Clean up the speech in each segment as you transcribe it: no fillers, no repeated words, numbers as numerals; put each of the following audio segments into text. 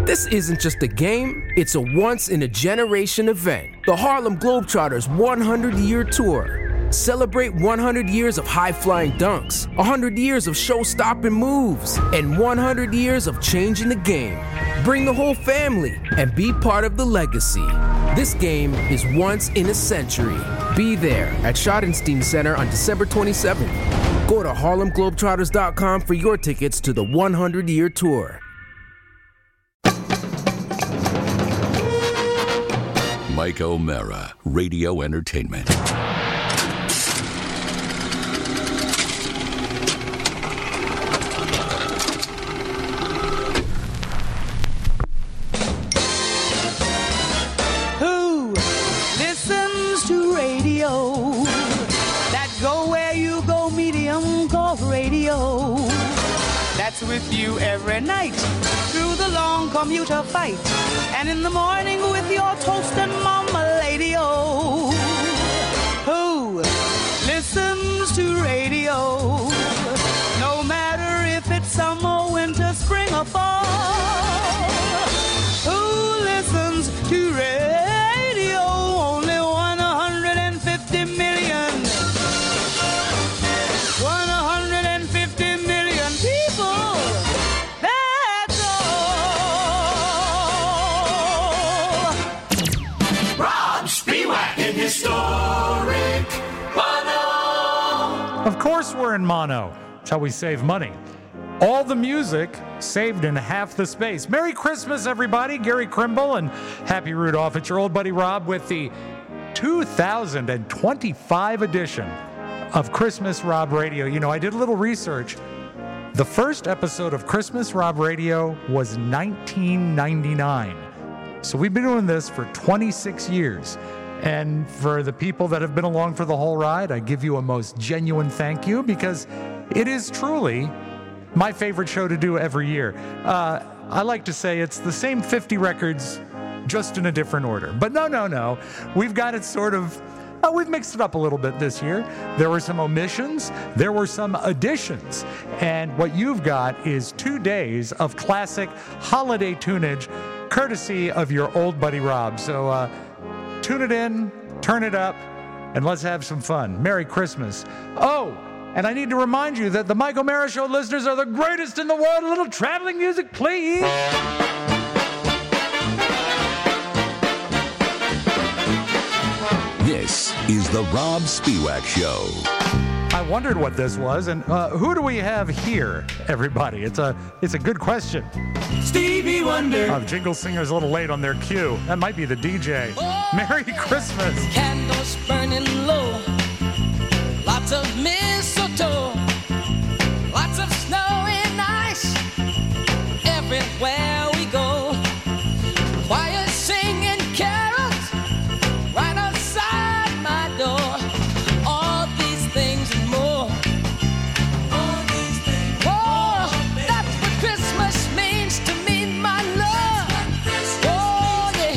This isn't just a game, it's a once-in-a-generation event. The Harlem Globetrotters 100-year tour. Celebrate 100 years of high-flying dunks, 100 years of show-stopping moves, and 100 years of changing the game. Bring the whole family and be part of the legacy. This game is once in a century. Be there at Schottenstein Center on December 27th. Go to HarlemGlobetrotters.com for your tickets to the 100-year tour. Mike O'Mara, Radio Entertainment. Who listens to radio? That go where you go medium called radio. That's with you every night through the long commuter fight, and in the morning with your toast and mama lady-o. Who listens to radio? No matter if it's summer, winter, spring, or fall. Who listens to radio? Only 150 million. 150 million people. That's all. Rob Spiewak in Historic Mono. Of course we're in mono. That's how we save money. All the music saved in half the space. Merry Christmas, everybody. Gary Krimble and Happy Rudolph. It's your old buddy Rob with the 2025 edition of Christmas Rob Radio. You know, I did a little research. The first episode of Christmas Rob Radio was 1999. So we've been doing this for 26 years. And for the people that have been along for the whole ride, I give you a most genuine thank you, because it is truly my favorite show to do every year. I like to say it's the same 50 records, just in a different order. But no. We've got it sort of, we've mixed it up a little bit this year. There were some omissions, there were some additions. And what you've got is 2 days of classic holiday tunage, courtesy of your old buddy Rob. So tune it in, turn it up, and let's have some fun. Merry Christmas. Oh, and I need to remind you that the Mike O'Mara Show listeners are the greatest in the world. A little traveling music, please. This is the Rob Spiewak Show. I wondered what this was, and who do we have here, everybody? It's a good question. Stevie Wonder. The jingle singer's a little late on their cue. That might be the DJ. Merry Christmas. Candles burning low, lots of mistletoe, lots of snow and ice everywhere we go. Choir singing carols right outside my door. All these things and more. All these things. Oh, that's what Christmas means to me, my love. Oh, yeah.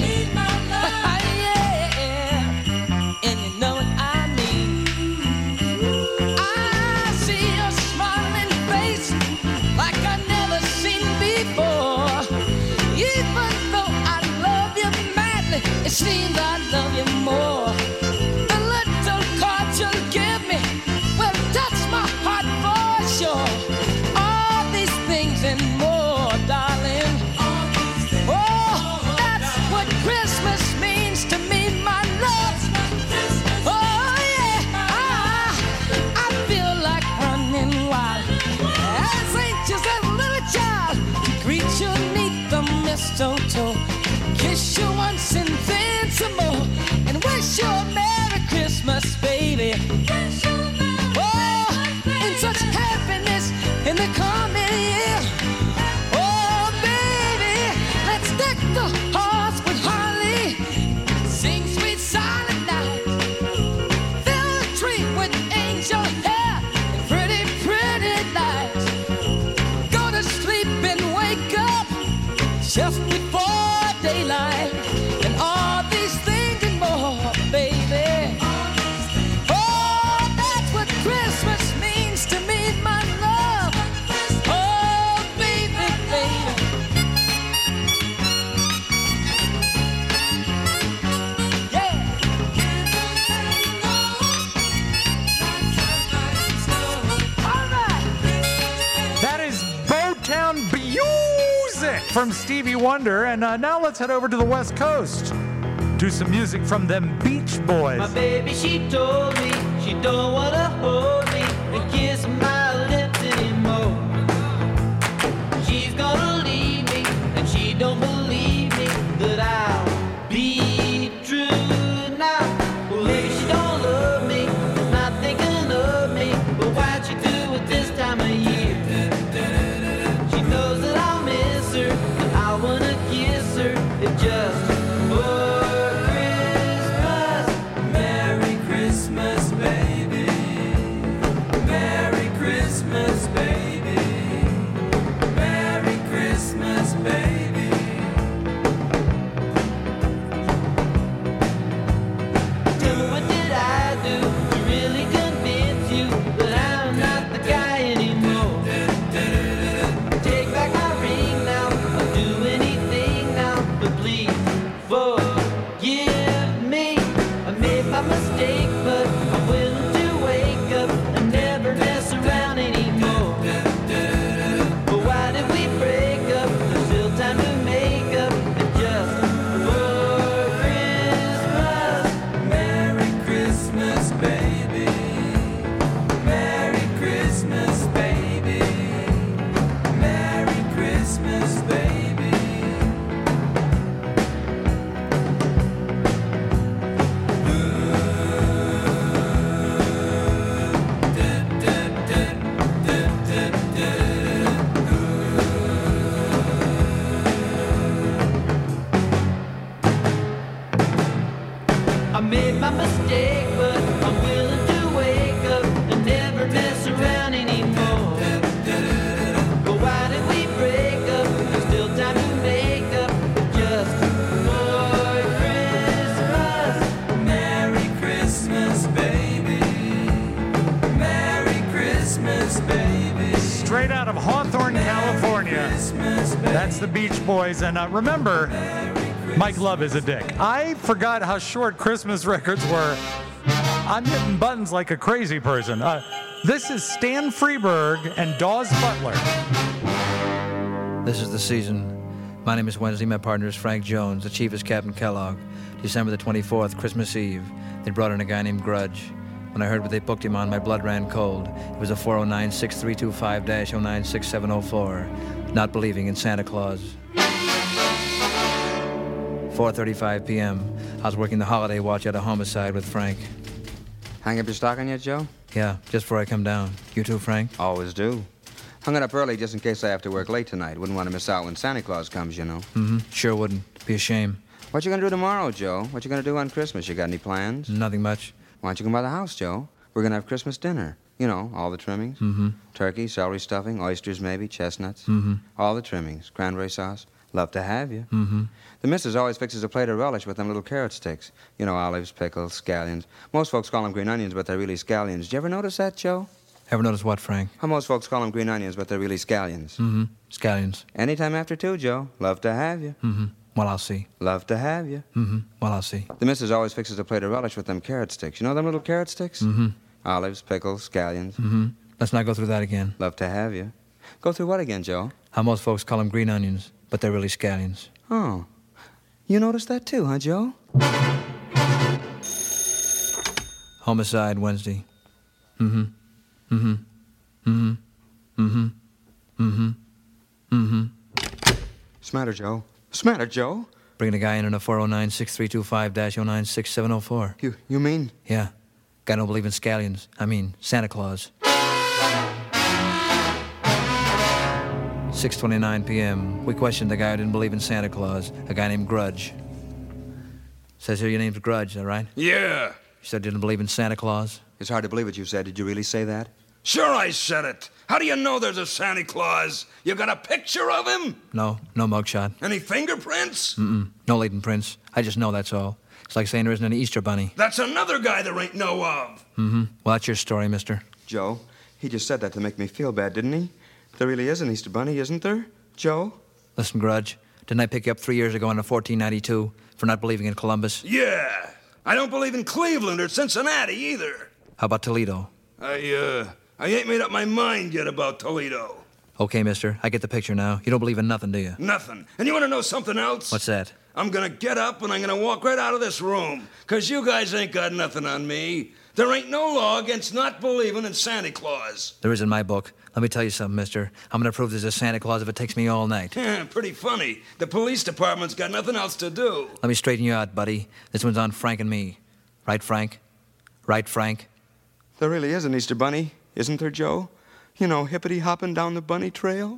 Yeah. And you know what I mean. I see your smiling face like I never seen before. Even though I love you madly, it seems I love you more. The little cards you'll give me will touch my heart for sure. All these things and more, darling. Oh, that's what Christmas means to me, my love. Oh, yeah. I feel like running wild as anxious as a little child to greet you neath the mistletoe, kiss you once and then some more, and wish you a Merry Christmas, baby. Oh, in such happiness in the coming year. Oh, baby, let's deck the halls with holly, sing sweet silent night, fill the tree with angel hair and pretty, pretty lights. Go to sleep and wake up just before daylight, and all these things and more, baby. Oh, that's what Christmas means to me, my love. Oh, baby, baby. from Stevie Wonder. And now let's head over to the West Coast. Do some music from them Beach Boys. My baby, she told me she don't wanna hold me and kiss my lips anymore. She's gonna leave me and she don't believe me that I'll be true now. Well, maybe she don't love me, not thinking of me, but why'd she do it this time of year? She knows that I'll miss her and I wanna kiss her. It just the Beach Boys. And remember, Mike Love is a dick. I forgot how short Christmas records were. I'm hitting buttons like a crazy person. This is Stan Freberg and Dawes Butler. This is the season. My name is Wednesday. My partner is Frank Jones. The chief is Captain Kellogg. December the 24th, Christmas Eve. They brought in a guy named Grudge. When I heard what they booked him on, my blood ran cold. It was a 409-6325-096704. Not believing in Santa Claus. 4:35 p.m. I was working the holiday watch at a homicide with Frank. Hang up your stocking yet, Joe? Yeah, just before I come down. You too, Frank? Always do. Hung it up early just in case I have to work late tonight. Wouldn't want to miss out when Santa Claus comes, you know. Mm-hmm. Sure wouldn't. Be a shame. What you gonna do tomorrow, Joe? What you gonna do on Christmas? You got any plans? Nothing much. Why don't you come by the house, Joe? We're gonna have Christmas dinner. You know, all the trimmings. Mm-hmm. Turkey, celery stuffing, oysters maybe, chestnuts. Mm-hmm. All the trimmings. Cranberry sauce. Love to have you. Mm-hmm. The missus always fixes a plate of relish with them little carrot sticks. You know, olives, pickles, scallions. Most folks call them green onions, but they're really scallions. Did you ever notice that, Joe? Ever notice what, Frank? How most folks call them green onions, but they're really scallions. Mm-hmm. Scallions. Anytime after 2, Joe. Love to have you. Mm-hmm. Well, I'll see. Love to have you. Mm-hmm. Well, I'll see. The missus always fixes a plate of relish with them carrot sticks. You know them little carrot sticks? Mm-hmm. Olives, pickles, scallions. Mm-hmm. Let's not go through that again. Love to have you. Go through what again, Joe? How most folks call them green onions, but they're really scallions. Oh. You noticed that too, huh, Joe? Homicide Wednesday. Mm-hmm. Mm-hmm. Mm-hmm. Mm-hmm. Mm-hmm. Mm-hmm. Smatter, Joe. Smatter, Joe. Bringing a guy in on a 409-6325-096704. You mean? Yeah. Guy don't believe in scallions. I mean, Santa Claus. 6:29 p.m. We questioned the guy who didn't believe in Santa Claus, a guy named Grudge. Says here your name's Grudge, all right? Yeah. You said you didn't believe in Santa Claus? It's hard to believe what you said. Did you really say that? Sure I said it. How do you know there's a Santa Claus? You got a picture of him? No mugshot. Any fingerprints? Mm-mm, no latent prints. I just know that's all. It's like saying there isn't any Easter Bunny. That's another guy there ain't no of. Mm-hmm. Well, that's your story, mister. Joe, he just said that to make me feel bad, didn't he? There really is an Easter Bunny, isn't there? Joe? Listen, Grudge, didn't I pick you up 3 years ago on a 1492 for not believing in Columbus? Yeah. I don't believe in Cleveland or Cincinnati either. How about Toledo? I ain't made up my mind yet about Toledo. Okay, mister, I get the picture now. You don't believe in nothing, do you? Nothing. And you want to know something else? What's that? I'm gonna get up and I'm gonna walk right out of this room. 'Cause you guys ain't got nothing on me. There ain't no law against not believing in Santa Claus. There is in my book. Let me tell you something, mister. I'm gonna prove there's a Santa Claus if it takes me all night. Pretty funny. The police department's got nothing else to do. Let me straighten you out, buddy. This one's on Frank and me. Right, Frank? Right, Frank? There really is an Easter Bunny, isn't there, Joe? You know, hippity-hopping down the bunny trail.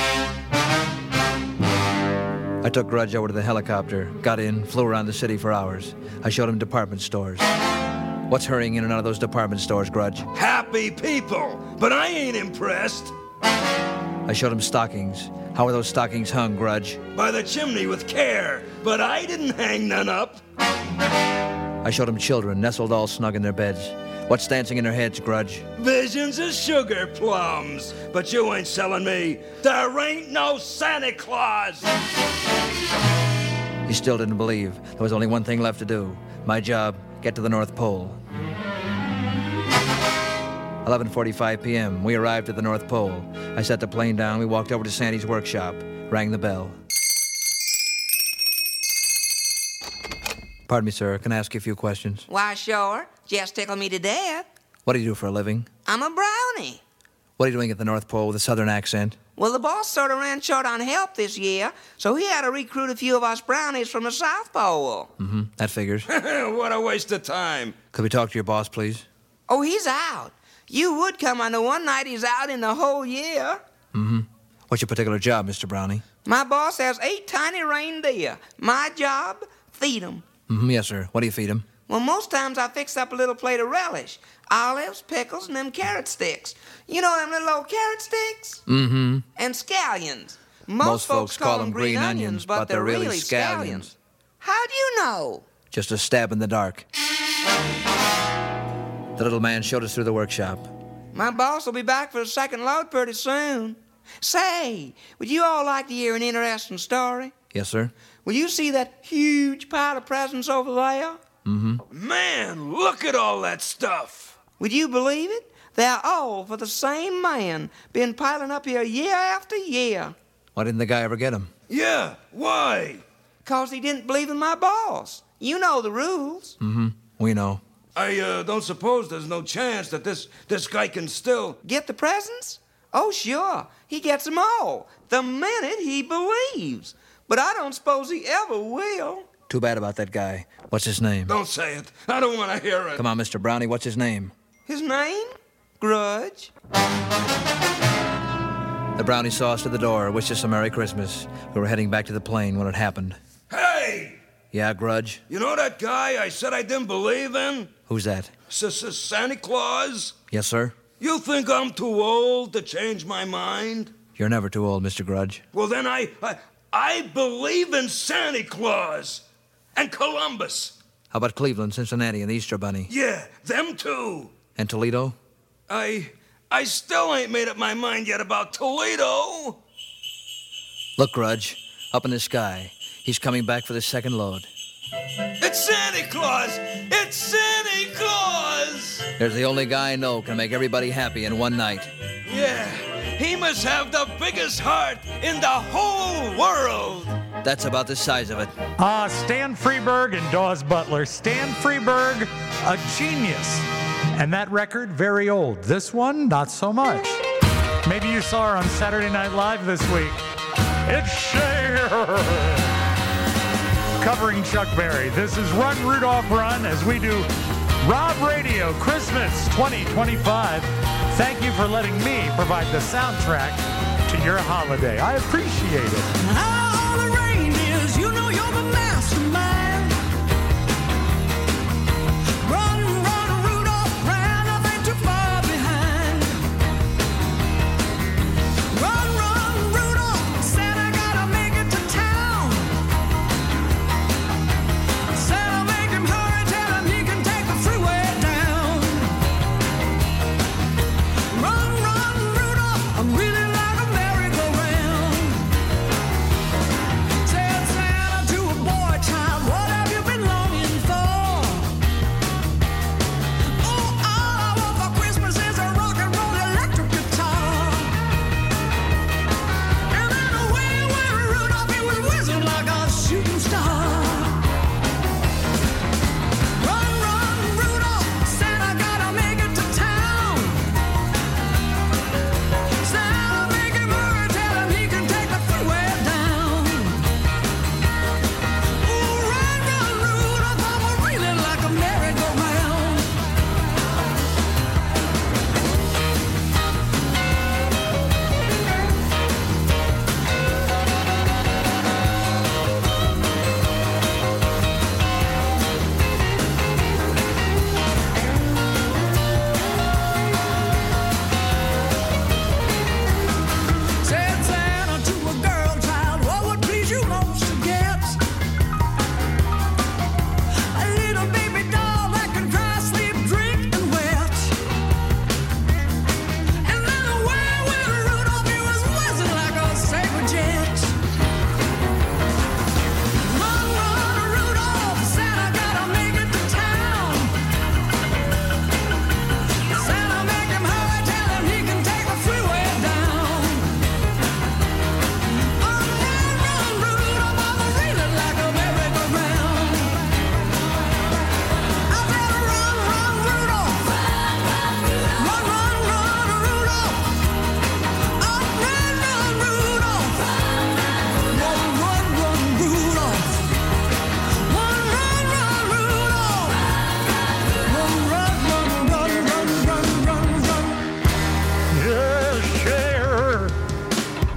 I took Grudge over to the helicopter, got in, flew around the city for hours. I showed him department stores. What's hurrying in and out of those department stores, Grudge? Happy people. But I ain't impressed. I showed him stockings. How are those stockings hung, Grudge? By the chimney with care. But I didn't hang none up. I showed him children nestled all snug in their beds. What's dancing in their heads, Grudge? Visions of sugar plums. But you ain't selling me. There ain't no Santa Claus. He still didn't believe. There was only one thing left to do. My job, get to the North Pole. 11:45 p.m. We arrived at the North Pole. I set the plane down. We walked over to Sandy's workshop. Rang the bell. Pardon me, sir. Can I ask you a few questions? Why, sure. Just tickle me to death. What do you do for a living? I'm a brownie. What are you doing at the North Pole with a southern accent? Well, the boss sort of ran short on help this year, so he had to recruit a few of us brownies from the South Pole. Mm-hmm. That figures. What a waste of time. Could we talk to your boss, please? Oh, he's out. You would come on the one night he's out in the whole year. Mm-hmm. What's your particular job, Mr. Brownie? My boss has 8 tiny reindeer. My job, feed 'em. Mm-hmm. Yes, sir. What do you feed him? Well, most times I fix up a little plate of relish. Olives, pickles, and them carrot sticks. You know them little old carrot sticks? Mm-hmm. And scallions. Most folks call them green onions, but they're really scallions. How do you know? Just a stab in the dark. The little man showed us through the workshop. My boss will be back for a second load pretty soon. Say, would you all like to hear an interesting story? Yes, sir. Will you see that huge pile of presents over there? Mm-hmm. Man, look at all that stuff. Would you believe it? They're all for the same man. Been piling up here year after year. Why didn't the guy ever get him? Yeah, why? 'Cause he didn't believe in my boss. You know the rules. Mm-hmm. We know. I don't suppose there's no chance that this guy can still... Get the presents? Oh, sure. He gets them all. The minute he believes. But I don't suppose he ever will. Too bad about that guy. What's his name? Don't say it. I don't want to hear it. Come on, Mr. Brownie. What's his name? His name? Grudge. The Brownie saw us to the door, wished us a Merry Christmas. We were heading back to the plane when it happened. Hey! Yeah, Grudge? You know that guy I said I didn't believe in? Who's that? Santa Claus? Yes, sir? You think I'm too old to change my mind? You're never too old, Mr. Grudge. Well, then I believe in Santa Claus and Columbus. How about Cleveland, Cincinnati, and the Easter Bunny? Yeah, them too. And Toledo? I still ain't made up my mind yet about Toledo. Look, Grudge, up in the sky. He's coming back for the second load. It's Santa Claus! It's Santa Claus! There's the only guy I know can make everybody happy in one night. Yeah, he must have the biggest heart in the whole world. That's about the size of it. Stan Freberg and Dawes Butler. Stan Freberg, a genius. And that record, very old. This one, not so much. Maybe you saw her on Saturday Night Live this week. It's Cher! Covering Chuck Berry. This is Run, Rudolph, Run, as we do Rob Radio Christmas 2025. Thank you for letting me provide the soundtrack to your holiday. I appreciate it. All the reindeers, you know you're the mastermind. Run, run, Rudolph, run, nothing too far behind. Run, Rudolph, Santa gotta make it to town. Santa make him hurry, tell him he can take the freeway down. Run, Rudolph, I'm really like a merry-go-round.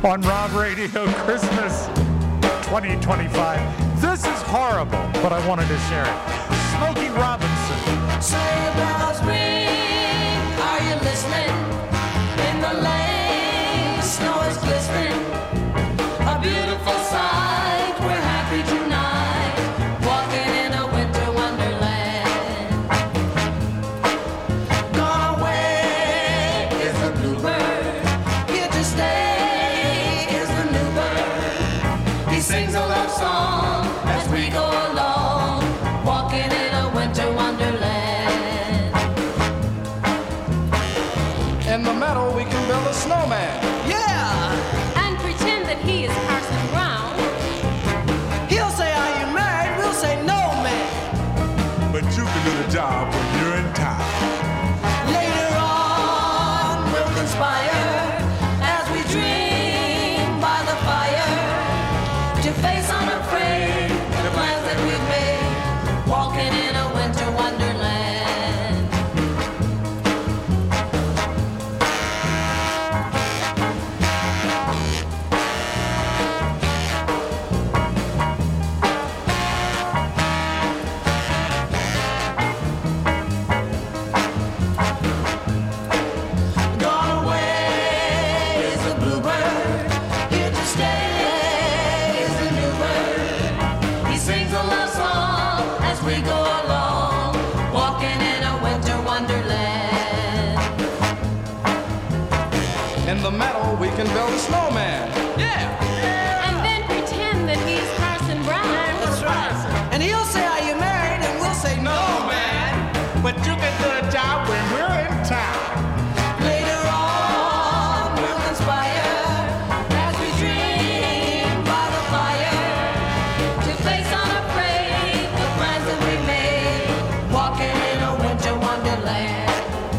on Rob Radio Christmas 2025. This is horrible, but I wanted to share it. Smokey Robinson. Sleigh bells ring, are you listening? In the lane, snow is glistening. A beautiful sight, we're happy tonight, walking in a winter wonderland. Gone away is the bluebird, here to stay is the new bird. He sings a love song as we go along, walking in a winter wonderland. In the meadow we can build a snowman. Yeah! And pretend that he is Parson Brown. He'll say, are you married? We'll say, no, man. But you can do the job when you're in town. Later on we'll conspire as we dream by the fire to face unafraid the plans that we've made, walking in a winter wonderland. Gone away is the bluebird, here to stay is the new bird. He sings a love song as we go along, walking in a winter wonderland. In the meadow we can build a snowman. Yeah! And then pretend that he's Parson Brown. That's right. And he'll say, are you married? And we'll say, no, man. But you can do the job when we're in town. Later on we'll conspire as we dream by the fire to face unafraid the plans that we made, walking in a winter wonderland.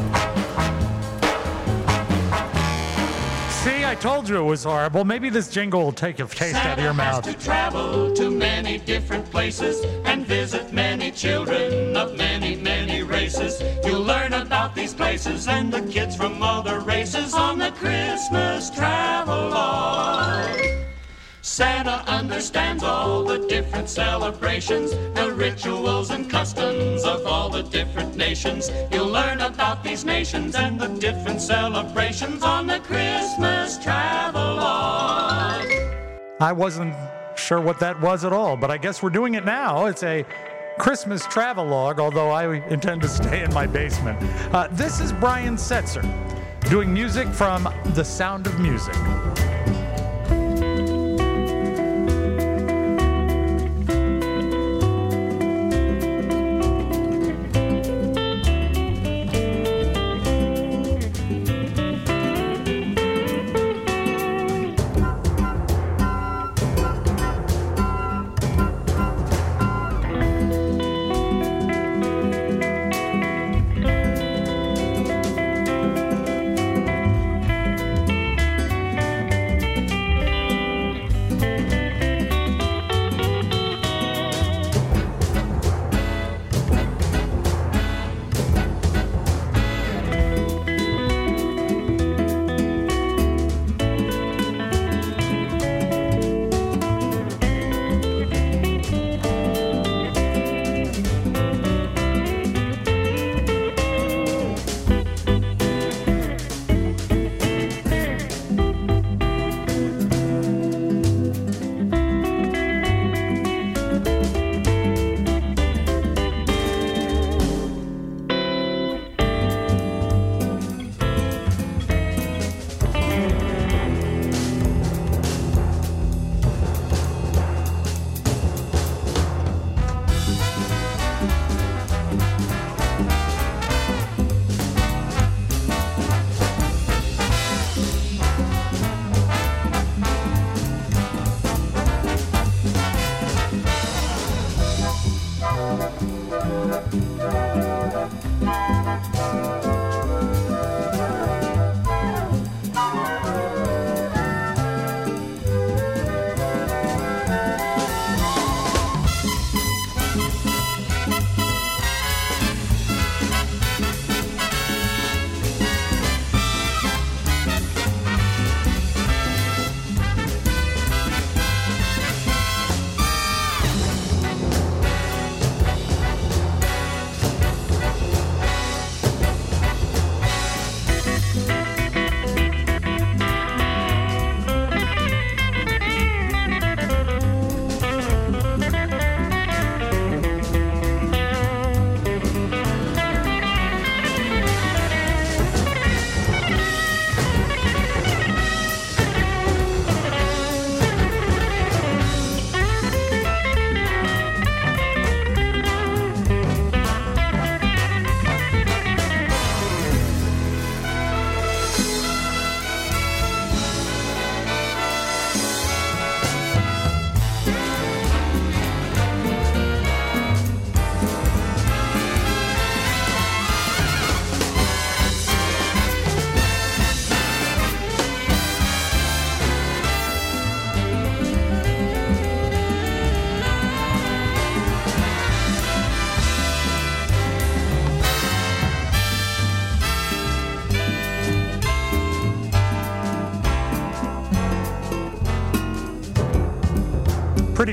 See, I told you it was horrible. Maybe this jingle will take a taste out of your mouth. To travel to many different places and visit many children of many, many races. You'll learn about these places and the kids from other races on the Christmas Travelogue. Santa understands all the different celebrations, the rituals and customs of all the different nations. You'll learn about these nations and the different celebrations on the Christmas Travelogue. I wasn't sure what that was at all, but I guess we're doing it now. It's a Christmas travelogue, although I intend to stay in my basement. This is Brian Setzer doing music from The Sound of Music.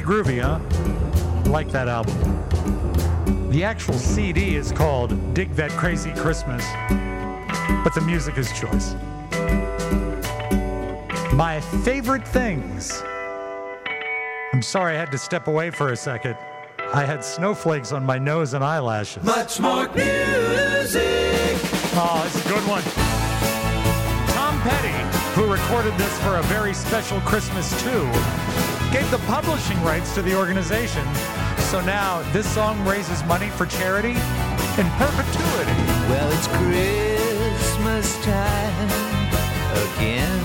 Pretty groovy, huh? Like that album. The actual CD is called Dig That Crazy Christmas, but the music is choice. My favorite things. I'm sorry I had to step away for a second. I had snowflakes on my nose and eyelashes. Much more music. Oh, it's a good one. Tom Petty, who recorded this for a very special Christmas too, gave the publishing rights to the organization. So now this song raises money for charity in perpetuity. Well, it's Christmas time again.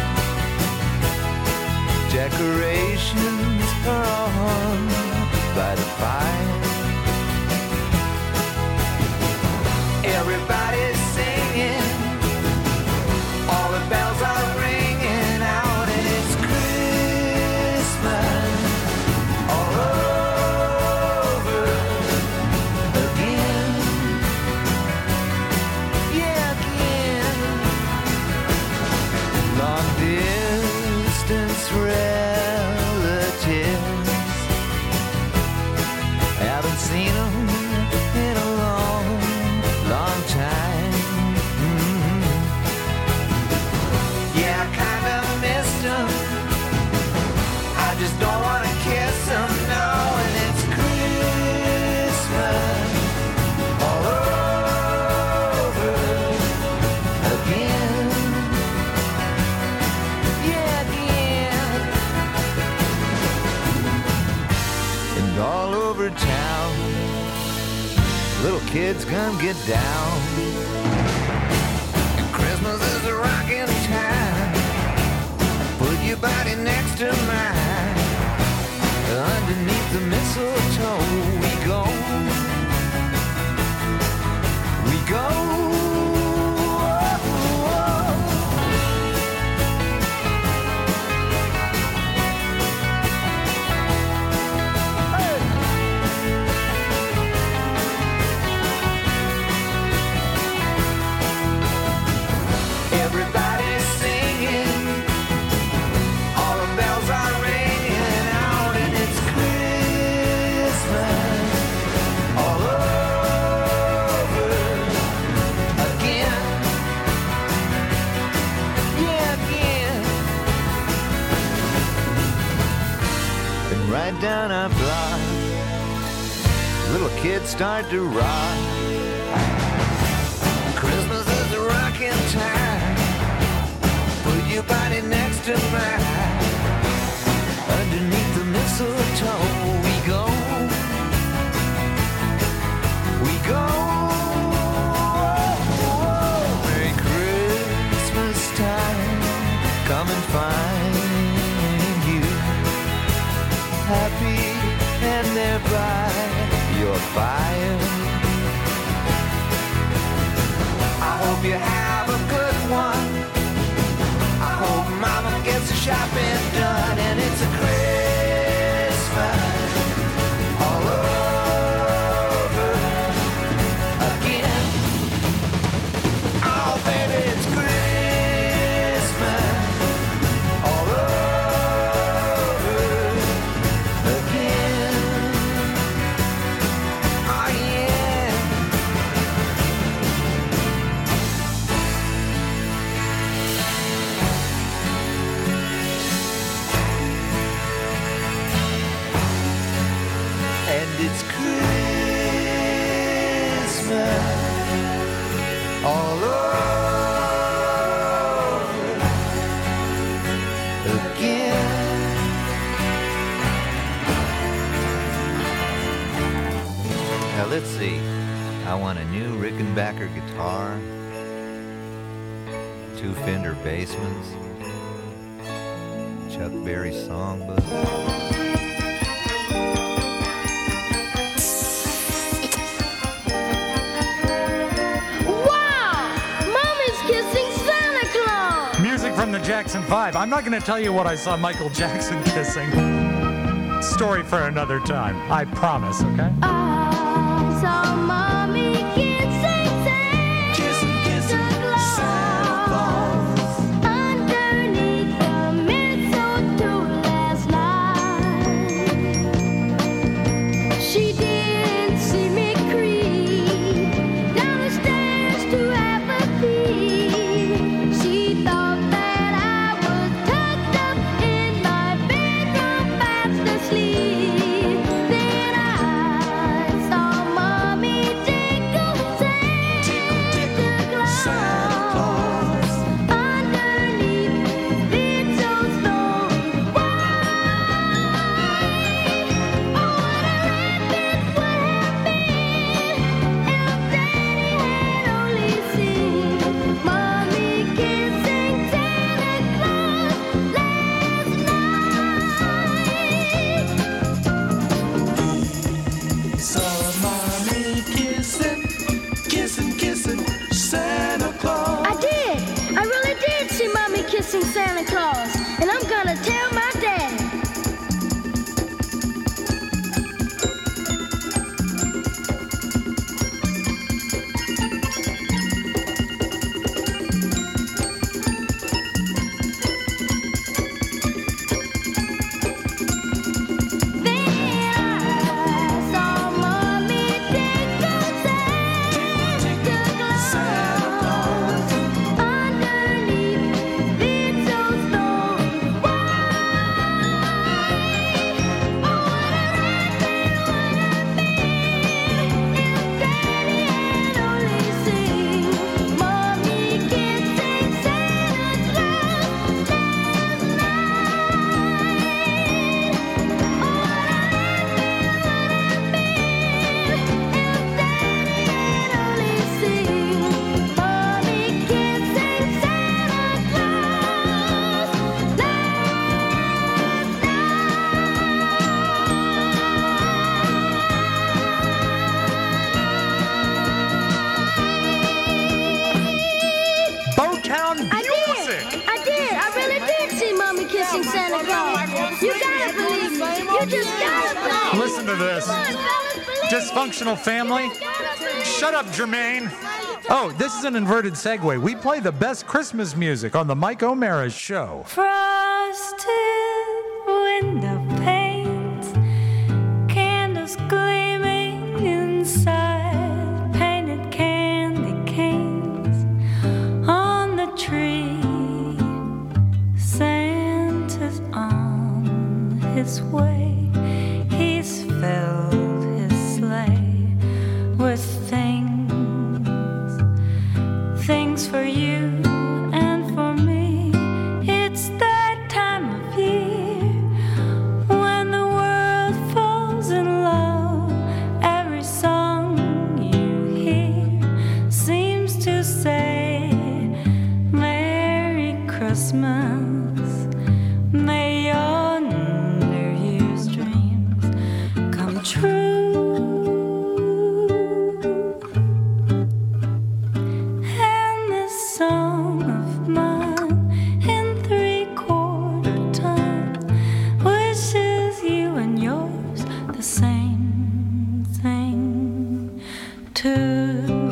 Decorations are on by the fire. Everybody's singing, all the bells are ringing out, and it's Christmas all over again. Yeah, again. Long distance relatives, haven't seen them in a long time. Mm-hmm. Yeah, I kind of missed them. I just don't want to kiss them, no. And it's Christmas all over again. Yeah, again. And all over town, little kids come get down. And Christmas is a rockin' time. Put your body next to mine. Underneath the mistletoe we go. We go. Everybody's singing, all the bells are ringing out, and it's Christmas all over again. Yeah, again. And right down our block, little kids start to rock. Christmas is a rockin' time. Put your body next to mine. Underneath the mistletoe we go. We go. Merry Christmas time. Come and find you happy and there by your fire. I hope you have a good one. I hope Mama gets the shopping done, and it's a Christmas all over again. Oh, baby, it's Christmas all over again. Oh, yeah. And it's Christmas all over again. Now let's see. I want a new Rickenbacker guitar, 2 Fender Bassmans, Chuck Berry songbook. From the Jackson 5. I'm not going to tell you what I saw Michael Jackson kissing. Story for another time. I promise, okay? I saw Mommy kissing Santa Claus underneath the mistletoe last night. Santa Claus, and I'm gonna tell my daddy. Listen to this. Dysfunctional family. Shut up, Jermaine. Oh, this is an inverted segue. We play the best Christmas music on the Mike O'Mara Show. Frosted window panes, candles gleaming inside, painted candy canes on the tree. Santa's on his way. He's filled his sleigh with things for you and for me. It's that time of year when the world falls in love. Every song you hear seems to say Merry Christmas. May your New Year's dreams come true. And this song of mine in 3/4 time wishes you and yours the same thing too.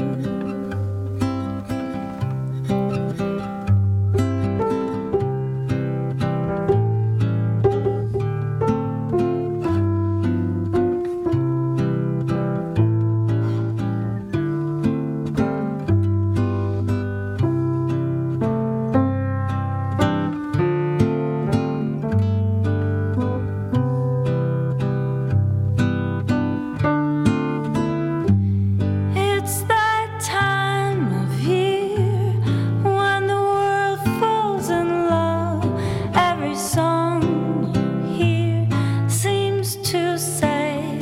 It's that time of year when the world falls in love. Every song you hear seems to say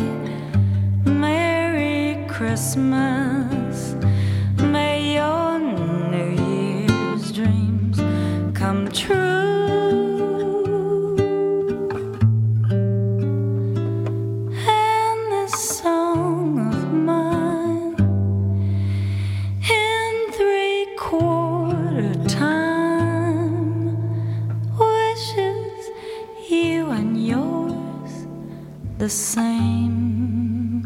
Merry Christmas. May your New Year's dreams come true. And this song of mine in 3/4 time wishes you and yours the same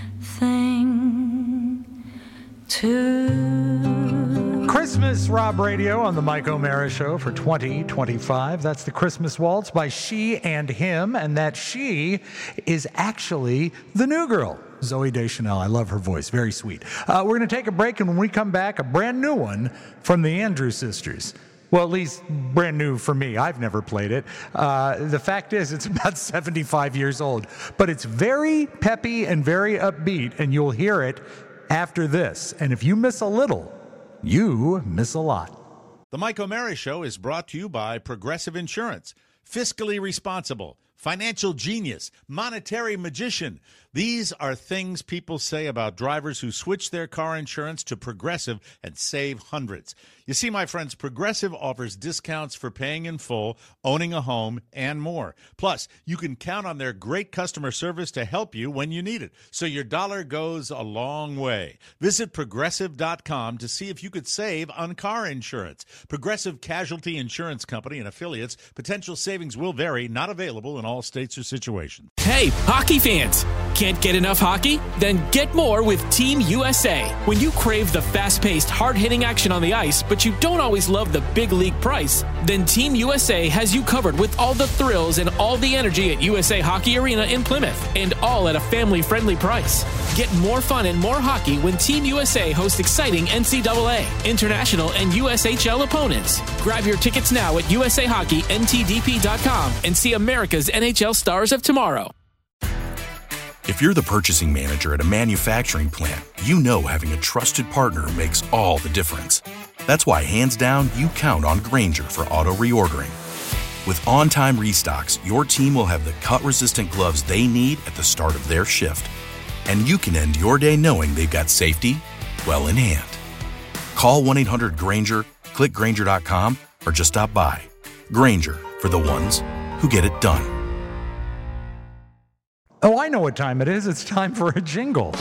thing too. Christmas Rob Radio on the Mike O'Mara Show for 2025. That's the Christmas Waltz by She and Him, and that she is actually the new girl, Zooey Deschanel. I love her voice. Very sweet. We're going to take a break, and when we come back, a brand new one from the Andrews Sisters. Well, at least brand new for me. I've never played it. The fact is, it's about 75 years old, but it's very peppy and very upbeat, and you'll hear it after this. And if you miss a little, you miss a lot. The Mike O'Mara Show is brought to you by Progressive Insurance. Fiscally responsible, financial genius, monetary magician. These are things people say about drivers who switch their car insurance to Progressive and save hundreds. You see, my friends, Progressive offers discounts for paying in full, owning a home, and more. Plus, you can count on their great customer service to help you when you need it, so your dollar goes a long way. Visit Progressive.com to see if you could save on car insurance. Progressive Casualty Insurance Company and affiliates. Potential savings will vary, not available in all states or situations. Hey, hockey fans! Can't get enough hockey? Then get more with Team USA. When you crave the fast-paced, hard-hitting action on the ice, but you don't always love the big league price, then Team USA has you covered with all the thrills and all the energy at USA Hockey Arena in Plymouth, and all at a family-friendly price. Get more fun and more hockey when Team USA hosts exciting NCAA, international, and USHL opponents. Grab your tickets now at USAHockeyNTDP.com and see America's NHL stars of tomorrow. If you're the purchasing manager at a manufacturing plant, you know having a trusted partner makes all the difference. That's why, hands down, you count on Grainger for auto reordering. With on-time restocks, your team will have the cut-resistant gloves they need at the start of their shift. And you can end your day knowing they've got safety well in hand. Call 1-800-GRAINGER, click Grainger.com, or just stop by. Grainger, for the ones who get it done. Oh, I know what time it is. It's time for a jingle.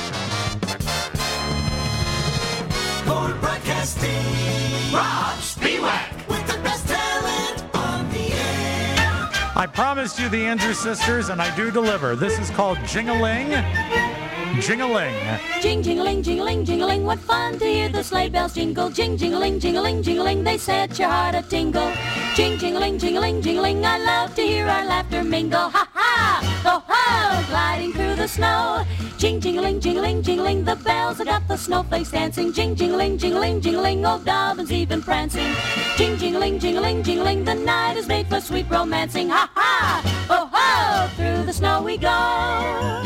For broadcasting, Rob Spiewak with the best talent on the air. I promised you the Andrews Sisters, and I do deliver. This is called Jing-a-Ling. Jing-a-ling. Jing, jing-a-ling, jing-a-ling, jing-a-ling. What fun to hear the sleigh bells jingle. Jing, jing-a-ling, jing-a-ling, jing-a-ling. They set your heart a tingle. Jing, jing-a-ling, jing-a-ling, jing-a-ling. I love to hear our laughter mingle. Ha-ha! Ho-ho! Gliding through the snow. Jing, jing-a-ling, jing-a-ling, jing-a-ling. The bells have got the snowflakes dancing. Jing, jing-a-ling, jing-a-ling, jing-a-ling. Old Dobbin's even prancing. Jing, jing-a-ling, jing-a-ling, jing-a-ling. The night is made for sweet romancing. Ha-ha! Ho-ho! Through the snow we go.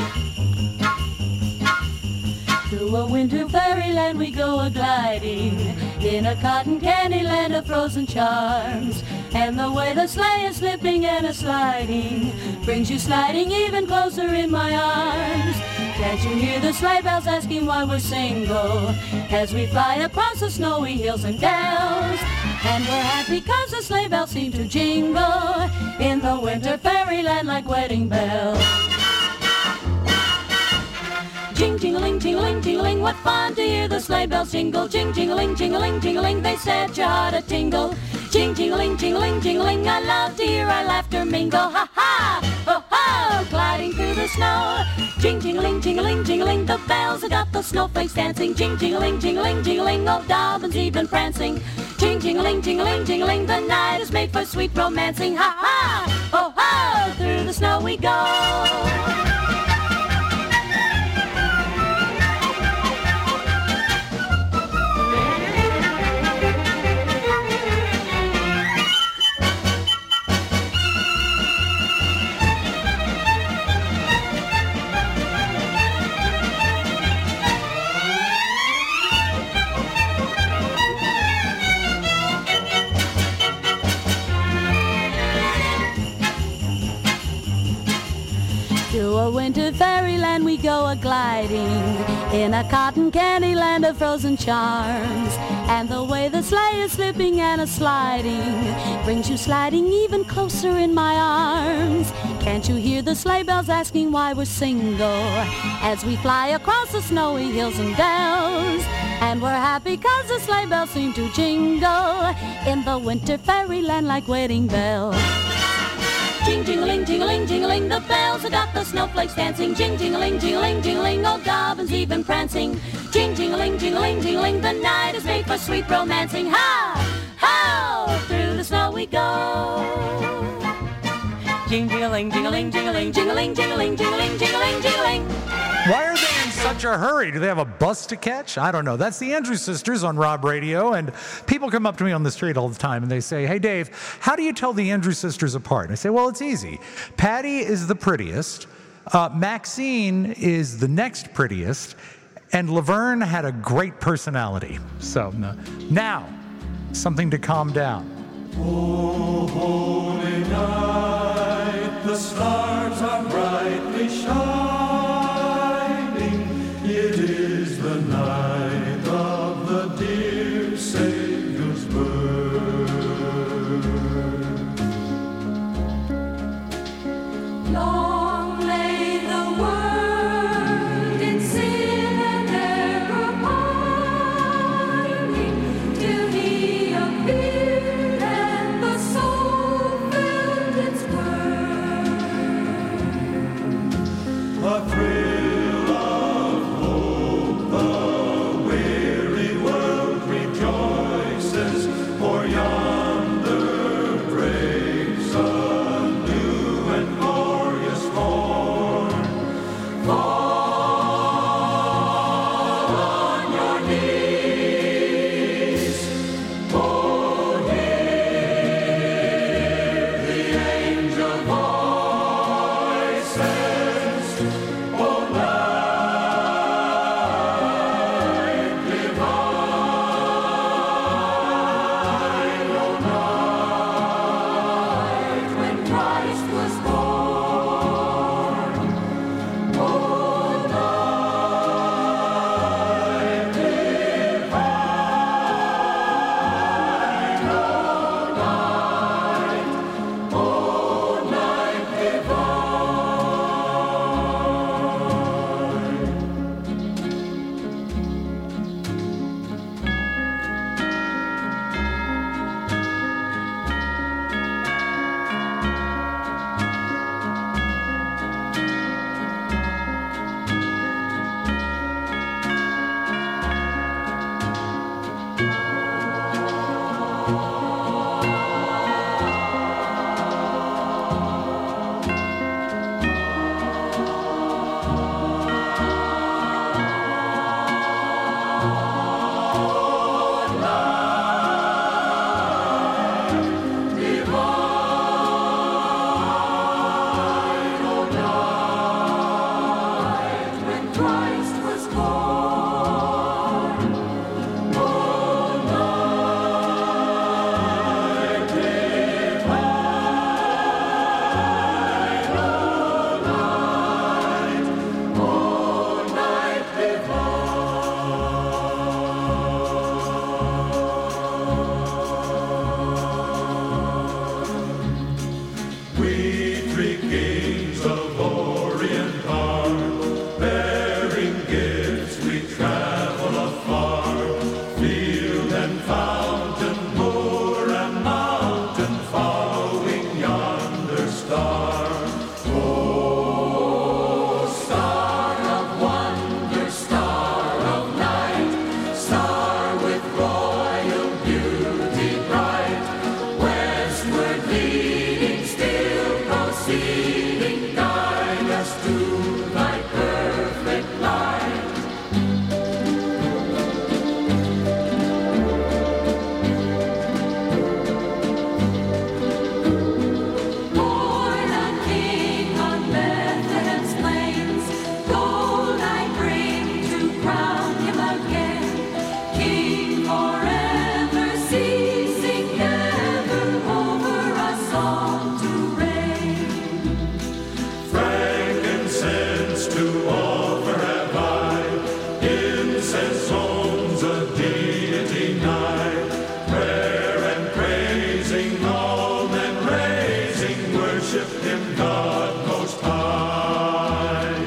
Through a winter fairyland we go a-gliding, in a cotton candy land of frozen charms. And the way the sleigh is slipping and a-sliding brings you sliding even closer in my arms. Can't you hear the sleigh bells asking why we're single, as we fly across the snowy hills and dales? And we're happy 'cause the sleigh bells seem to jingle in the winter fairyland like wedding bells. Jing, jing-a-ling, jing-a-ling, jing-a-ling. What fun to hear the sleigh bells jingle. Jing, jing-a-ling, jing-a-ling, jing-a-ling. They set your heart a tingle. Jing, jing-a-ling, jing-a-ling, jing-a-ling. I love to hear our laughter mingle. Ha-ha! Ho-ho! Gliding through the snow. Jing, jing-a-ling, jing-a-ling, jing-a-ling. The bells have got the snowflakes dancing. Jing, jing-a-ling, jing-a-ling, jing-a-ling. Old Dobbin's even prancing. Jing, jing-a-ling, jing-a-ling, jing-a-ling. The night is made for sweet romancing. Ha-ha! Ho-ho! Through the snow we go. To a winter fairyland we go a-gliding, in a cotton candy land of frozen charms. And the way the sleigh is slipping and a-sliding brings you sliding even closer in my arms. Can't you hear the sleigh bells asking why we're single, as we fly across the snowy hills and dales? And we're happy 'cause the sleigh bells seem to jingle in the winter fairyland like wedding bells. Jing, jing-a-ling, jing-a-ling, jing-a-ling. The bells have got the snowflakes dancing. Jing, jing-a-ling, jing-a-ling, jing-a-ling. Old Dobbin's even prancing. Jing, jing-a-ling, jing-a-ling, jing-a-ling. The night is made for sweet romancing. Ha! Ho! Through the snow we go. Jing, jing-a-ling, jing-a-ling, jing-a-ling, jing-a-ling, jing-a-ling, jing-a-ling, jing-a-ling, jing-a-ling. Why are they in such a hurry? Do they have a bus to catch? I don't know. That's the Andrews Sisters on Rob Radio, and people come up to me on the street all the time and they say, "Hey Dave, how do you tell the Andrews Sisters apart?" And I say, well, it's easy. Patty is the prettiest, Maxine is the next prettiest, and Laverne had a great personality. So now, something to calm down. Oh, holy night, the stars are brightly shining. a thrill of hope. The weary world rejoices, for yonder breaks a new and glorious morn. Fall on your knees, oh, hear the angel voices, oh, light divine, oh, night when Christ was born, oh, night divine, oh, night divine. When Christ was born, oh, night divine, oh, night divine. We three kings of Orient are, bearing gifts we travel afar, field and fountain, moor and mountain, following yonder star. Oh, star of wonder, star of night, star with royal beauty bright, westward leading, still proceeding, guide us to thy perfect light. Born a king on Bethlehem's plains, gold I bring to crown him again, king forever, ceasing never over us all to reign. Frankincense to offer have I, incense owns a deity nigh, prayer and praising, all men raising, worship him, God most high.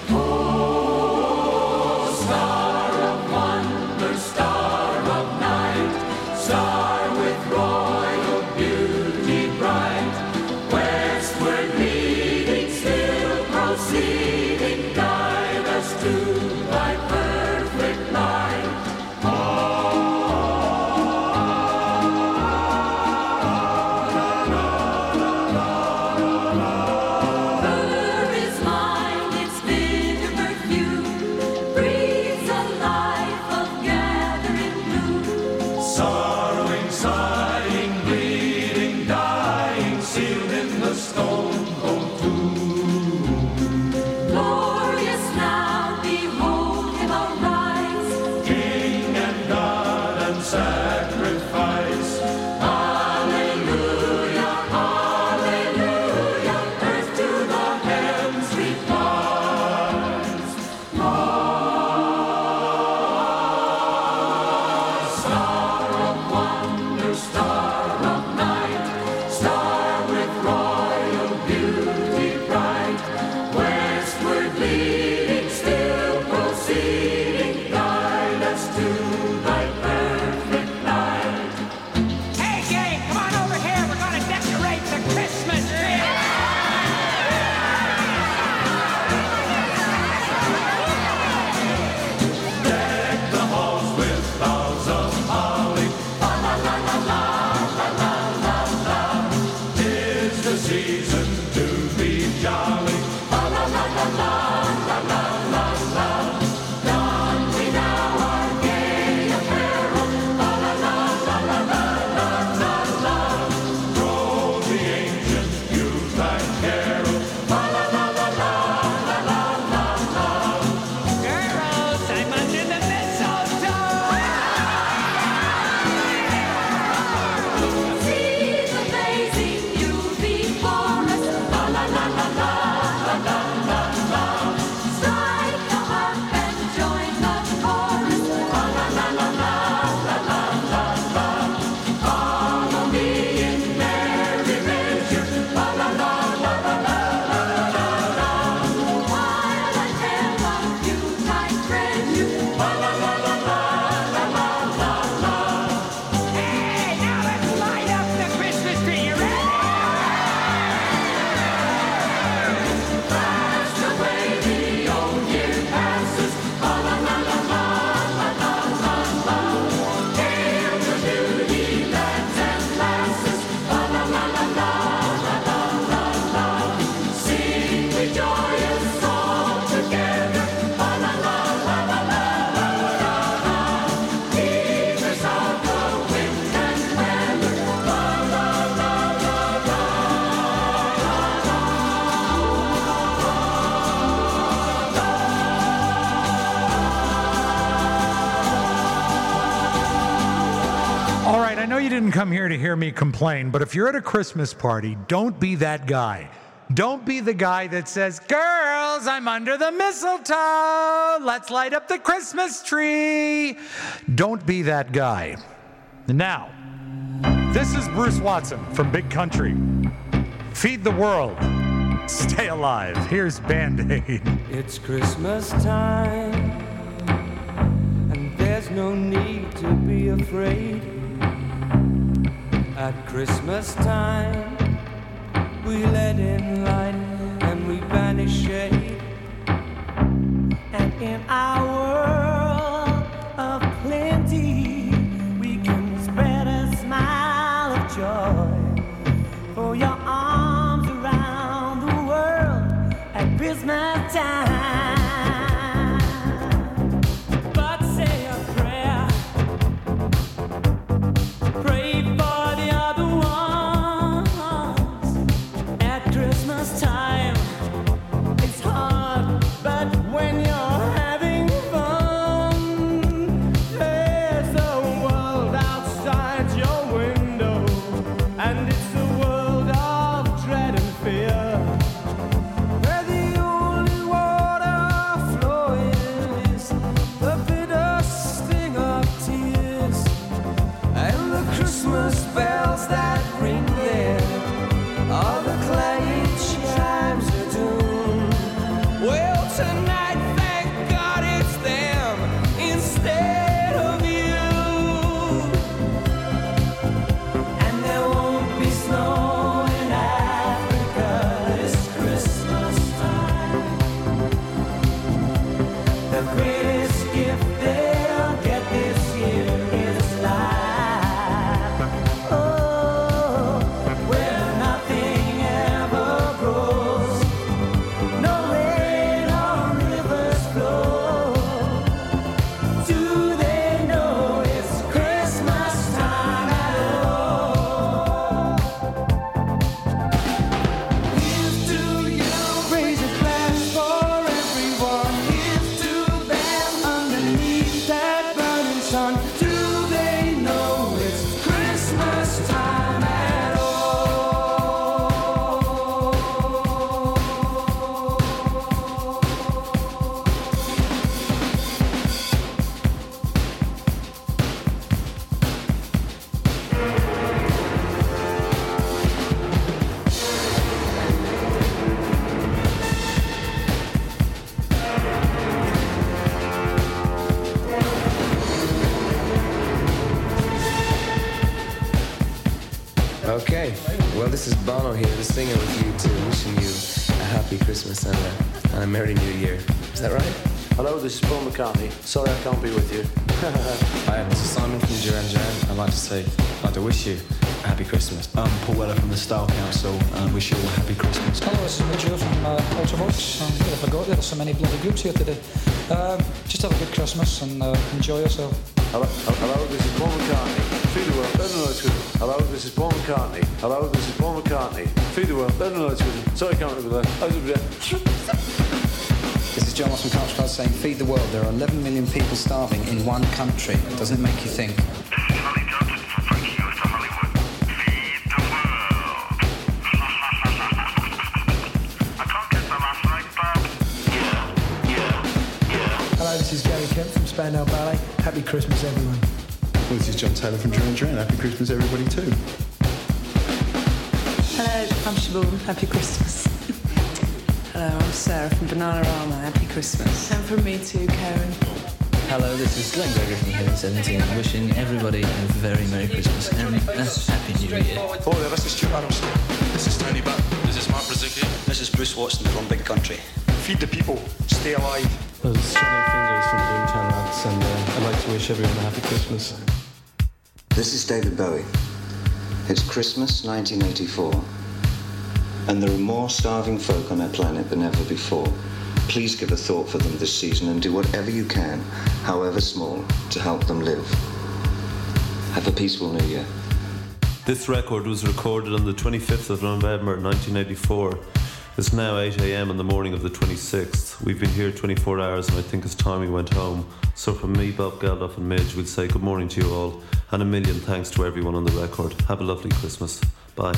Oh, star of wonder, star of night, star with royal beauty bright, westward leading, still proceeding, guide didn't come here to hear me complain, but if you're at a Christmas party, don't be that guy. Don't be the guy that says, girls, I'm under the mistletoe. Let's light up the Christmas tree. Don't be that guy. Now, this is Bruce Watson from Big Country. Feed the world. Stay alive. Here's Band-Aid. It's Christmas time, and there's no need to be afraid. At Christmas time, we let in light and we banish shade. And in our world of plenty, we can spread a smile of joy. For your arms around the world at Christmas time. But say a prayer, pray for the other ones. At Christmas time, it's hard, but when you're having fun, there's a world outside your window, and it's a world of dread and fear, where the only water flowing is the bitter sting of tears, and the Christmas bells that ring there are the clanging chimes of doom. Well, tonight, thank God it's them instead of you. And there won't be snow in Africa this Christmas time. The greatest gift they'll get this year is life. Oh, where nothing ever grows, no rain or rivers flow. Do they know it's Christmas time at all? Here's to you, raise a glass for everyone. Here's to them underneath that burning sun. Do they know it's Christmas time at all? Okay, well, this is Bono here, the singer with you too, wishing you a happy Christmas and a Merry New Year. Is that right? Hello, this is Paul McCartney. Sorry I can't be with you. Hi, this is Simon from Duran Duran. I'd like to wish you a happy Christmas. I'm Paul Weller from the Style Council and wish you all a happy Christmas. Hello, this is Mitchell from Ultravox. I forgot there are so many bloody groups here today. Just have a good Christmas and enjoy yourself. Hello, this is Paul McCartney. Feed the world, don't know it's good. Hello, this is Paul McCartney. Hello, this is Paul McCartney. Feed the world, don't know it's good. Sorry I can't remember that. This is John Ross from Culture Club saying, feed the world. There are 11 million people starving in one country. Doesn't it make you think? Hello, this is Gary Kemp from Spandau Ballet. Happy Christmas, everyone. Well, this is John Taylor from Duran Duran. Happy Christmas, everybody, too. Hello, I'm Siobhan. Happy Christmas. Hello, I'm Sarah from Bananarama. Happy Christmas. And from me too, Karen. Hello, this is Glenn Gregory from Hidden 17, wishing everybody a very Merry Christmas and a Happy New Year. Oh, yeah, this is Stuart Adams. This is Tony Butt. This is Mark Brazuki. This is Bruce Watson from Big Country. Feed the people. Stay alive. This is Johnny Fingers from Boomtown Rats, and I'd like to wish everyone a happy Christmas. This is David Bowie. It's Christmas 1984, and there are more starving folk on our planet than ever before. Please give a thought for them this season and do whatever you can, however small, to help them live. Have a peaceful New Year. This record was recorded on the 25th of November 1984. It's now 8 a.m. on the morning of the 26th. We've been here 24 hours and I think it's time we went home. So from me, Bob Geldof and Midge, we'll say good morning to you all and a million thanks to everyone on the record. Have a lovely Christmas. Bye.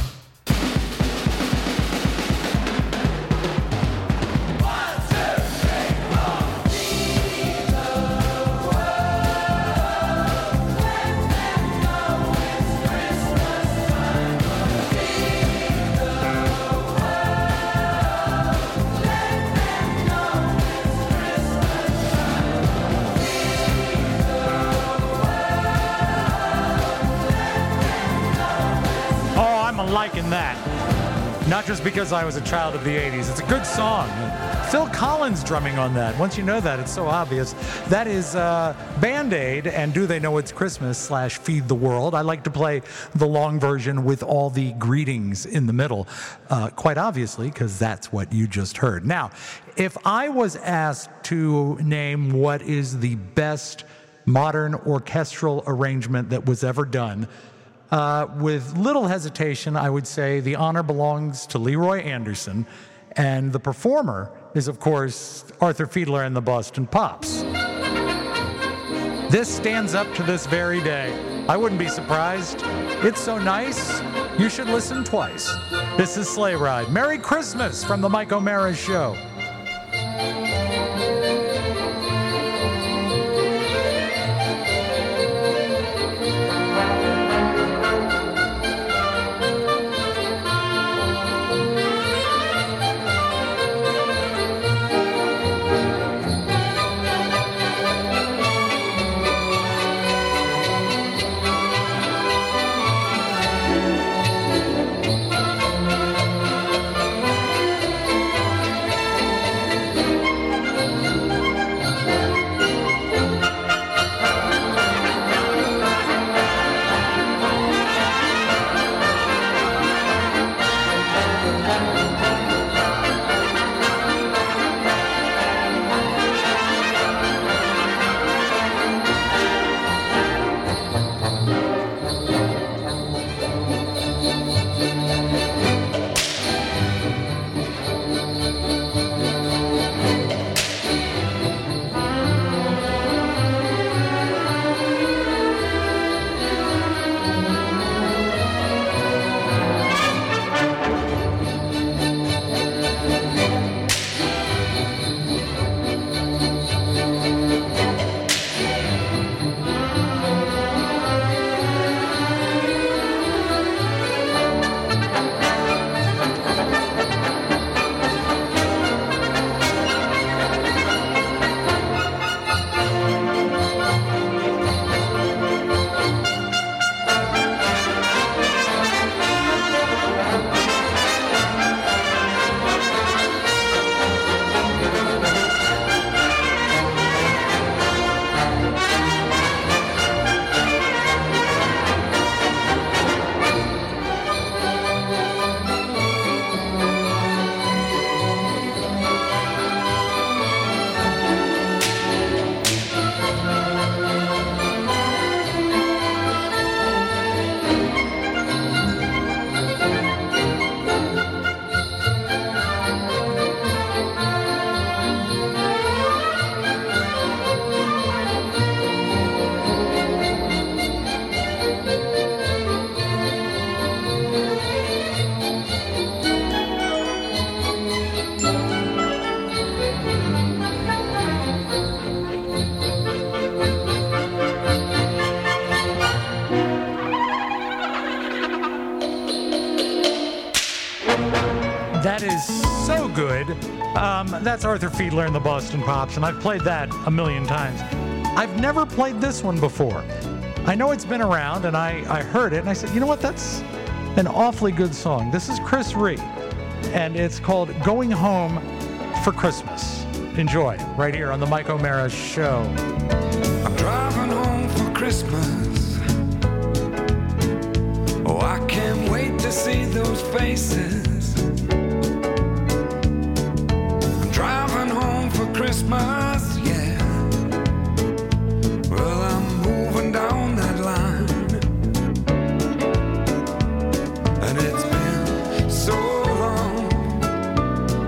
Liking that. Not just because I was a child of the 80s. It's a good song. Phil Collins drumming on that. Once you know that, it's so obvious. That is Band-Aid and Do They Know It's Christmas / Feed the World. I like to play the long version with all the greetings in the middle, quite obviously, because that's what you just heard. Now, if I was asked to name what is the best modern orchestral arrangement that was ever done, with little hesitation, I would say the honor belongs to Leroy Anderson, and the performer is, of course, Arthur Fiedler and the Boston Pops. This stands up to this very day. I wouldn't be surprised. It's so nice, you should listen twice. This is Sleigh Ride. Merry Christmas from the Mike O'Mara Show. That is so good. That's Arthur Fiedler and the Boston Pops, and I've played that a million times. I've never played this one before. I know it's been around, and I heard it, and I said, you know what, that's an awfully good song. This is Chris Ree, and it's called Going Home for Christmas. Enjoy, right here on the Mike O'Mara Show. I'm driving home for Christmas. Oh, I can't wait to see those faces. I'm driving home for Christmas, yeah. Well, I'm moving down that line, and it's been so long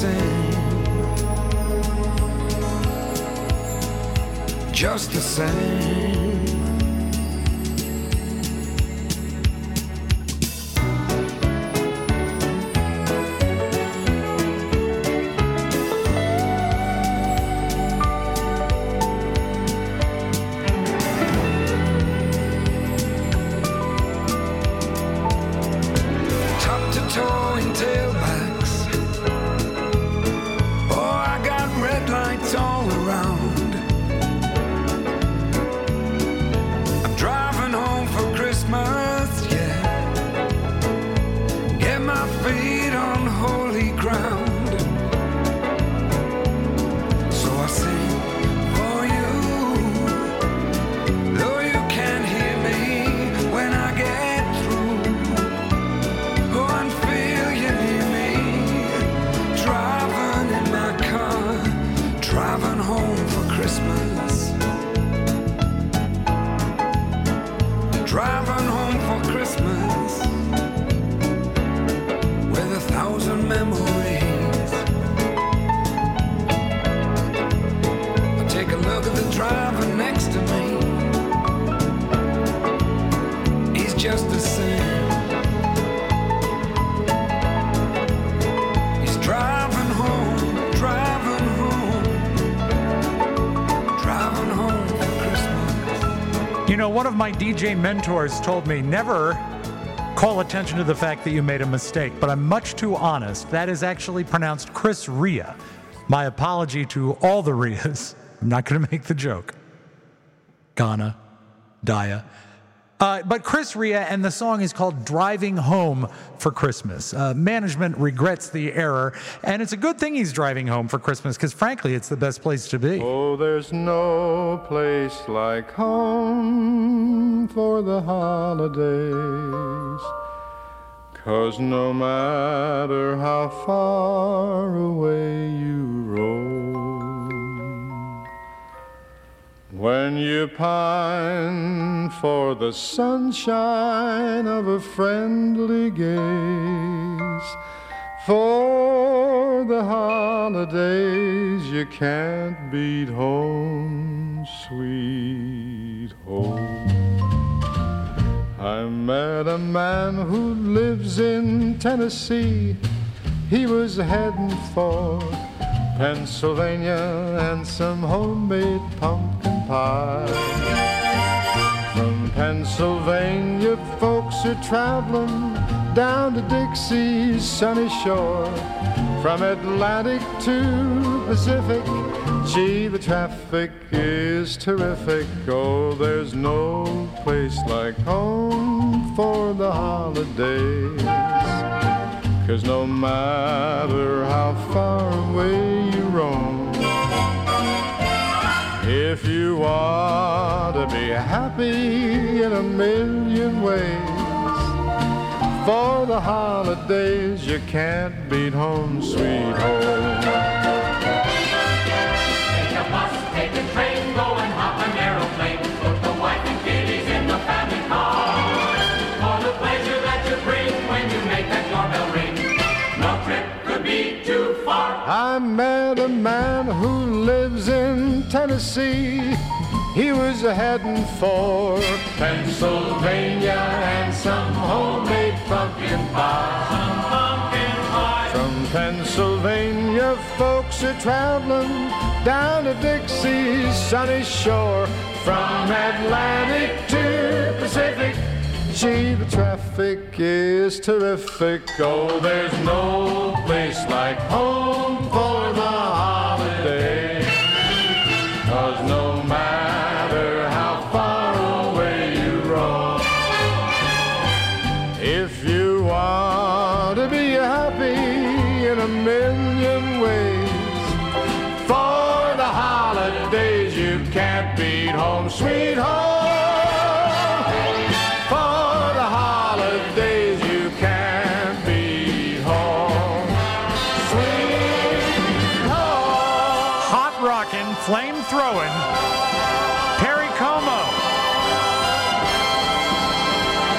same. Just the same. Top to toe in tailbacks. Oh, I got red lights all around. I'm driving home for Christmas, yeah. Get my feet on holy ground. So I sing for you, though you can't hear me when I get through. Oh, and feel you near me, driving in my car, driving home for Christmas. Driving home for Christmas with 1,000 memories. I take a look at the driver next to me. He's just the same. He's driving home, driving home, driving home for Christmas. You know, one of my DJ mentors told me never call attention to the fact that you made a mistake, but I'm much too honest. That is actually pronounced Chris Rea. My apology to all the Rias. I'm not going to make the joke. Ghana, Daya. But Chris Rea, and the song is called Driving Home for Christmas. Management regrets the error, and it's a good thing he's driving home for Christmas, because frankly, it's the best place to be. Oh, there's no place like home for the holidays, 'cause no matter how far away you roam, when you pine for the sunshine of a friendly gaze, for the holidays you can't beat home, sweet home. I met a man who lives in Tennessee. He was heading for Pennsylvania and some homemade pumpkin pie. From Pennsylvania, folks are traveling down to Dixie's sunny shore. From Atlantic to Pacific, gee, the traffic is terrific. Oh, there's no place like home for the holidays, 'cause no matter how far away you roam, if you want to be happy in a million ways, for the holidays you can't beat home, sweet home. Take a bus, take a train, go and hop an aeroplane. Put the wife and kiddies in the family car. For the pleasure that you bring when you make that doorbell ring, no trip could be too far. I met a man who lives in Tennessee. He was heading for Pennsylvania and some homemade pumpkin pie. From Pennsylvania, folks are traveling down to Dixie's sunny shore. From Atlantic to Pacific, gee, the traffic is terrific. Oh, there's no place like home for the holiday, 'cause no matter how far away you roam, if you want to be happy in a million ways, for the holidays you can't beat home, sweet home. For the holidays you can't beat home, sweet home. Hot rockin', flame throwing, Perry Como.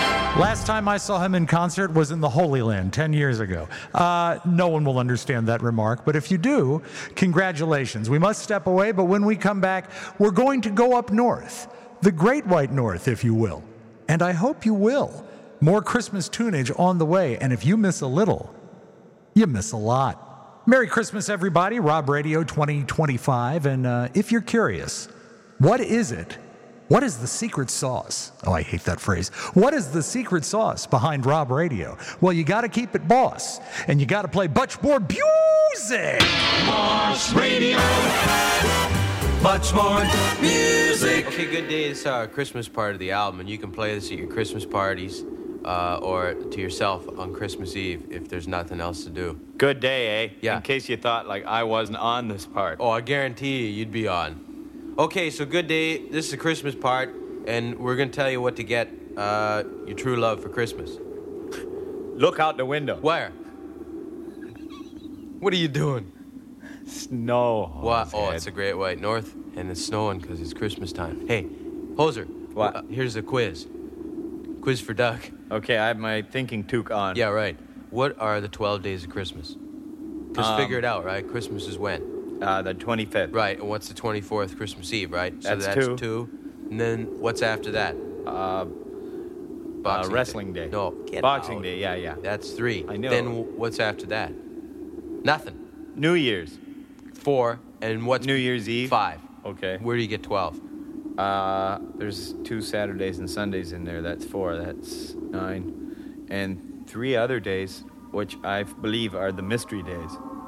Last time I saw him in concert was in the Holy Land 10 years ago. No one will understand that remark, but if you do, congratulations. We must step away, but when we come back, we're going to go up north, the Great White North, if you will. And I hope you will. More Christmas tunage on the way, and if you miss a little, you miss a lot. Merry Christmas, everybody. Rob Radio 2025, and if you're curious, what is it? What is the secret sauce? Oh, I hate that phrase. What is the secret sauce behind Rob Radio? Well, you got to keep it boss, and you got to play much more music. Boss Radio. Much more music. Okay, Good Day is our Christmas part of the album, and you can play this at your Christmas parties or to yourself on Christmas Eve if there's nothing else to do. Good Day, eh? Yeah. In case you thought, like, I wasn't on this part. Oh, I guarantee you'd be on. Okay, so Good Day, this is the Christmas part, and we're going to tell you what to get your true love for Christmas. Look out the window. Where? What are you doing? Snow. What? Oh, it's the Great White North, and it's snowing because it's Christmas time. Hey, Hoser. What? Here's a quiz. Quiz for Duck. Okay, I have my thinking toque on. Yeah, right. What are the 12 days of Christmas? Just figure it out, right? Christmas is when? The 25th. Right, and what's the 24th? Christmas Eve, right? That's so that's two. And then what's after that? Boxing Wrestling Day. No, Boxing out. Day, yeah. That's 3. I know. Then what's after that? Nothing. New Year's. 4. And what's New Year's Eve? 5. Okay. Where do you get 12? There's 2 Saturdays and Sundays in there. That's 4. That's 9. And 3 other days, which I believe are the mystery days.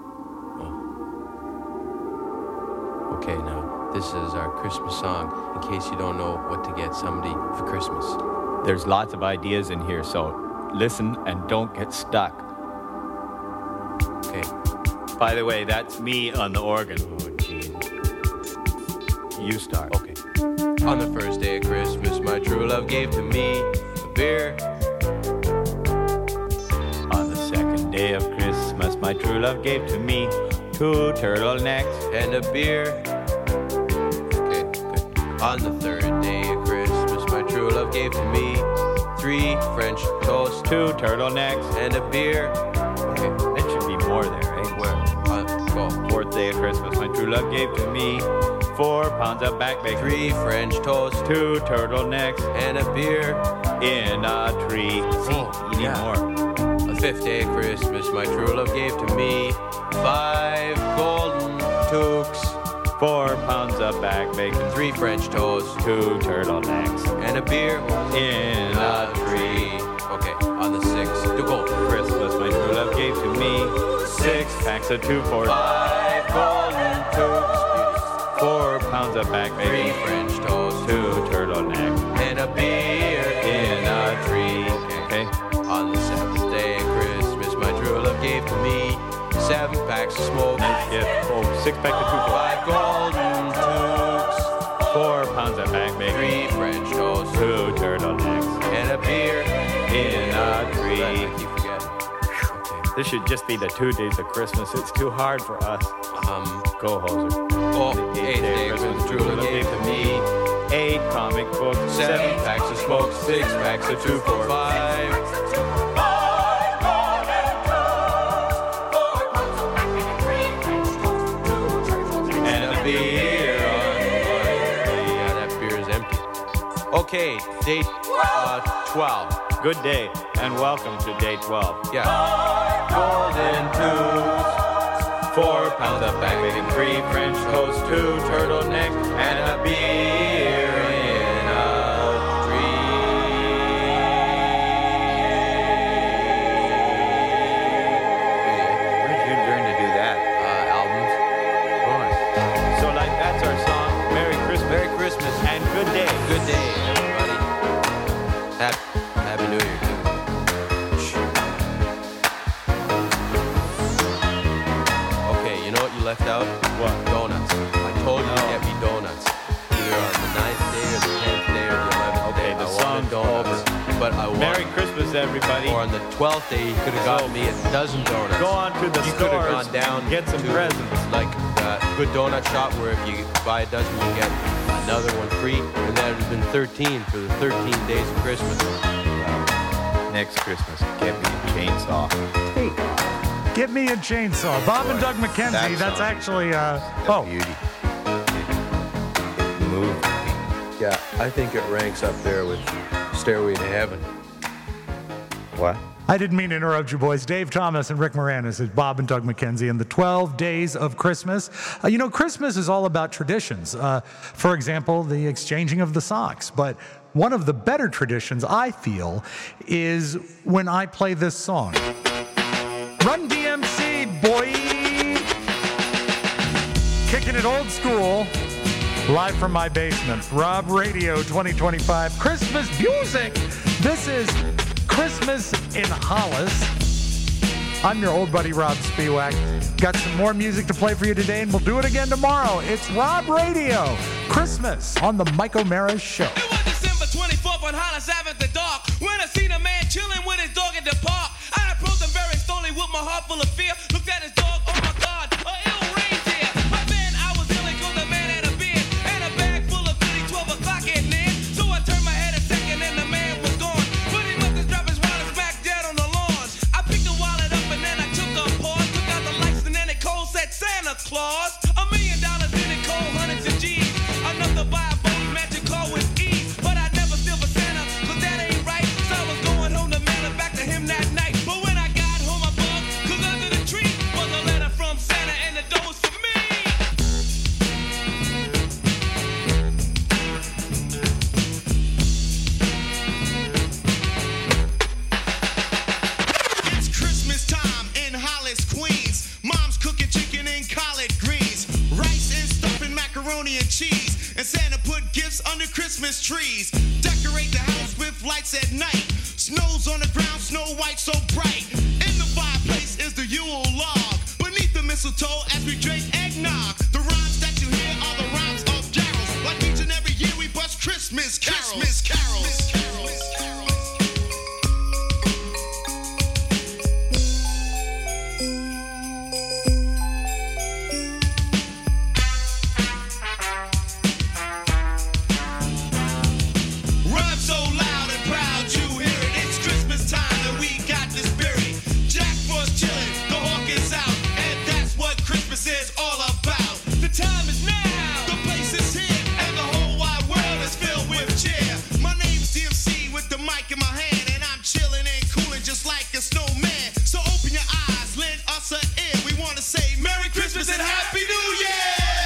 Okay, now, this is our Christmas song, in case you don't know what to get somebody for Christmas. There's lots of ideas in here, so listen and don't get stuck. Okay. By the way, that's me on the organ. Oh, gee. You start. Okay. On the first day of Christmas, my true love gave to me a beer. On the second day of Christmas, my true love gave to me 2 turtlenecks and a beer. Okay, good. On the third day of Christmas, my true love gave to me 3 French toasts, 2 turtlenecks, and a beer. Okay, that should be more there, right? Where? Go. 4th day of Christmas, my true love gave to me 4 pounds of back bacon, 3 French toasts, 2 turtlenecks, and a beer in a tree. See, you need more. On the 5th day of Christmas, my true love gave to me 5 golden toques, 4 pounds of back bacon, 3 French toasts, 2 turtlenecks, and a beer in a tree. Okay, on the 6th to go. Christmas, my true love gave to me 6 packs of 2-4, 5 golden toques, 4 pounds of back 3 bacon, French toasts, 2 turtlenecks, and a beer in a tree. Okay. On the 7th day of Christmas, my true love gave to me 7 packs of smoke. Nice gift. 6 packs of 2-4, 5 golden toques, 4 pounds of back bacon, 3 French toasts, 2 turtlenecks, and a beer in a tree. I keep forgetting. Okay. This should just be the 2 days of Christmas. It's too hard for us. Go, Hoser. Oh, 8th day of Christmas, true love gave to me 8 comic books, 7 packs of smoke, 6 packs of 2-4-5. And a beer on yeah, that beer is empty. Okay, day 12. Good day, and welcome to day 12. Yeah. Golden tubes, 4 pounds of back bacon, 3 French toast, 2 turtlenecks, and a beer in a Where did you learn to do that? Albums. So, like, that's our song. Merry Christmas. Merry Christmas. And good day. Good day, everybody. Happy New Year, too. Okay, you know what you left out? What? Donuts. I told you to get me donuts. Either on the 9th day or the 10th day or the 11th day. The I song's wanted donuts. But I wanted... Merry Christmas, everybody. Or on the 12th day, you could have gotten me a dozen donuts. Go on to the You could have stores gone down and get some to, presents. like a good donut shop where if you buy a dozen, you get another one free. And that would have been 13 for the 13 days of Christmas. next Christmas, get me a chainsaw. Get me a chainsaw. Bob and Doug McKenzie. That's actually beauty. It moved me. Yeah, I think it ranks up there with Stairway to Heaven. What? I didn't mean to interrupt you, boys. Dave Thomas and Rick Moranis is Bob and Doug McKenzie and the 12 Days of Christmas. Christmas is all about traditions. For example, the exchanging of the socks. But one of the better traditions, I feel, is when I play this song. Run DMC, boy! Kicking it old school, live from my basement. Rob Radio 2025, Christmas music. This is Christmas in Hollis. I'm your old buddy Rob Spiewak. Got some more music to play for you today, and we'll do it again tomorrow. It's Rob Radio, Christmas on the Mike O'Mara Show. It was December 24th on Hollis Ave at the dark, when I seen a man chilling with his dog at the park. I approached him very slowly with my heart full of fear. Looked at his dog, oh my God, a ill reindeer. But then I was ill because the man had a beard and a bag full of goodies, 12 o'clock at night. So I turned my head a second and the man was gone. But he must have dropped his wallet back dead on the lawn. I picked the wallet up and then I took a pause, took out the lights and then it cold said Santa Claus. $1 million in it cold, hundreds of G's. Enough to buy a boat magic car with ease. But I never steal for Santa, cause that ain't right. So I was going home to mail it back to him that night. But when I got home I bugged, cause under the tree was a letter from Santa and the door was for me. It's Christmas time in Hollis, Queens. Mom's cooking chicken and collard greens, rice and stuffing macaroni and cheese. And Santa put gifts under Christmas trees. Decorate the house with lights at night. Snow's on the ground, snow white so bright. In the fireplace is the Yule log. Beneath the mistletoe as we drink eggnog. The rhymes that you hear are the rhymes of carols. Like each and every year we bust Christmas carols. Christmas carols. Rhyme so loud and proud you hear it. It's Christmas time and we got the spirit. Jack Frost chillin', the hawk is out, and that's what Christmas is all about. The time is now, the place is here, and the whole wide world is filled with cheer. My name's DMC with the mic in my hand, and I'm chillin' and coolin' just like a snowman. So open your eyes, lend us an ear. We wanna say Merry Christmas and Happy New Year!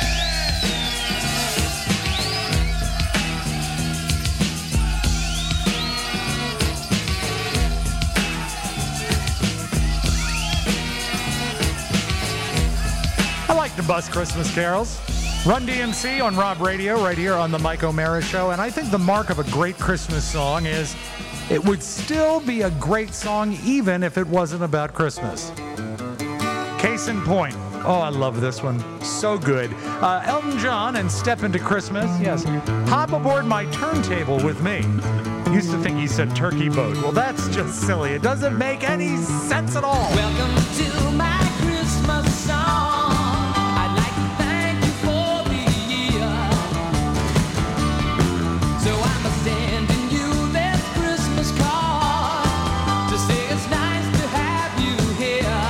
I like to bust Christmas carols. Run DMC on Rob Radio, right here on the Mike O'Mara Show. And I think the mark of a great Christmas song is it would still be a great song even if it wasn't about Christmas. Case in point. Oh, I love this one. So good. Elton John and Step Into Christmas. Yes. Hop aboard my turntable with me. Used to think he said turkey boat. Well, that's just silly. It doesn't make any sense at all. Welcome to my Christmas song. I'd like to thank you for the year. So I'm sending you this Christmas card to say it's nice to have you here.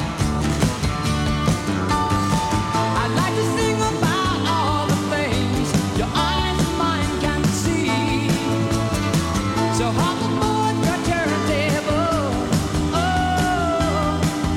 I'd like to sing about all the things your honest mind can see. So hop aboard the turntable. Oh,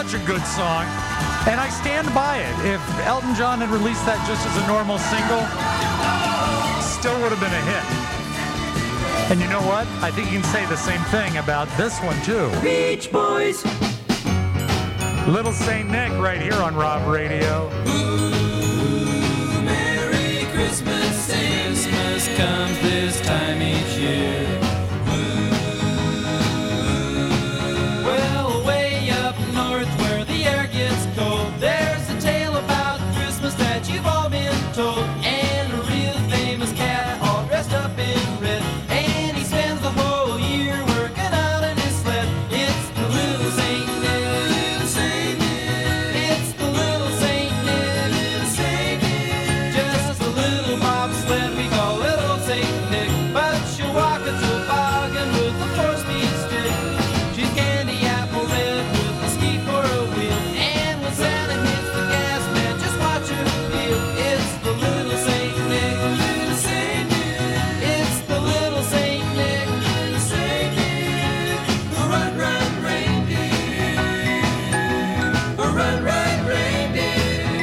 such a good song, and I stand by it. If Elton John had released that just as a normal single, still would have been a hit. And you know what? I think you can say the same thing about this one, too. Beach Boys. Little Saint Nick right here on Rob Radio. Ooh, Merry Christmas. Christmas comes this time each year. Well, way up north where the air gets cold, there's a tale about Christmas that you've all been told. And a real famous cat all dressed up in red, and he spends the whole year working out in his sled. It's the little Saint Nick, little Saint Nick. It's the little Saint Nick, little Saint Nick. Just a little bobsled we call little Saint Nick, but she'll walk a toboggan with a 4-speed stick. She's candy apple red with a ski for a wheel, and when Santa hits the gas, man, just watch her feel. It's the little Saint Nick, little Saint Nick. It's the little Saint Nick, little Saint Nick. Run, run, reindeer. Run, run, reindeer.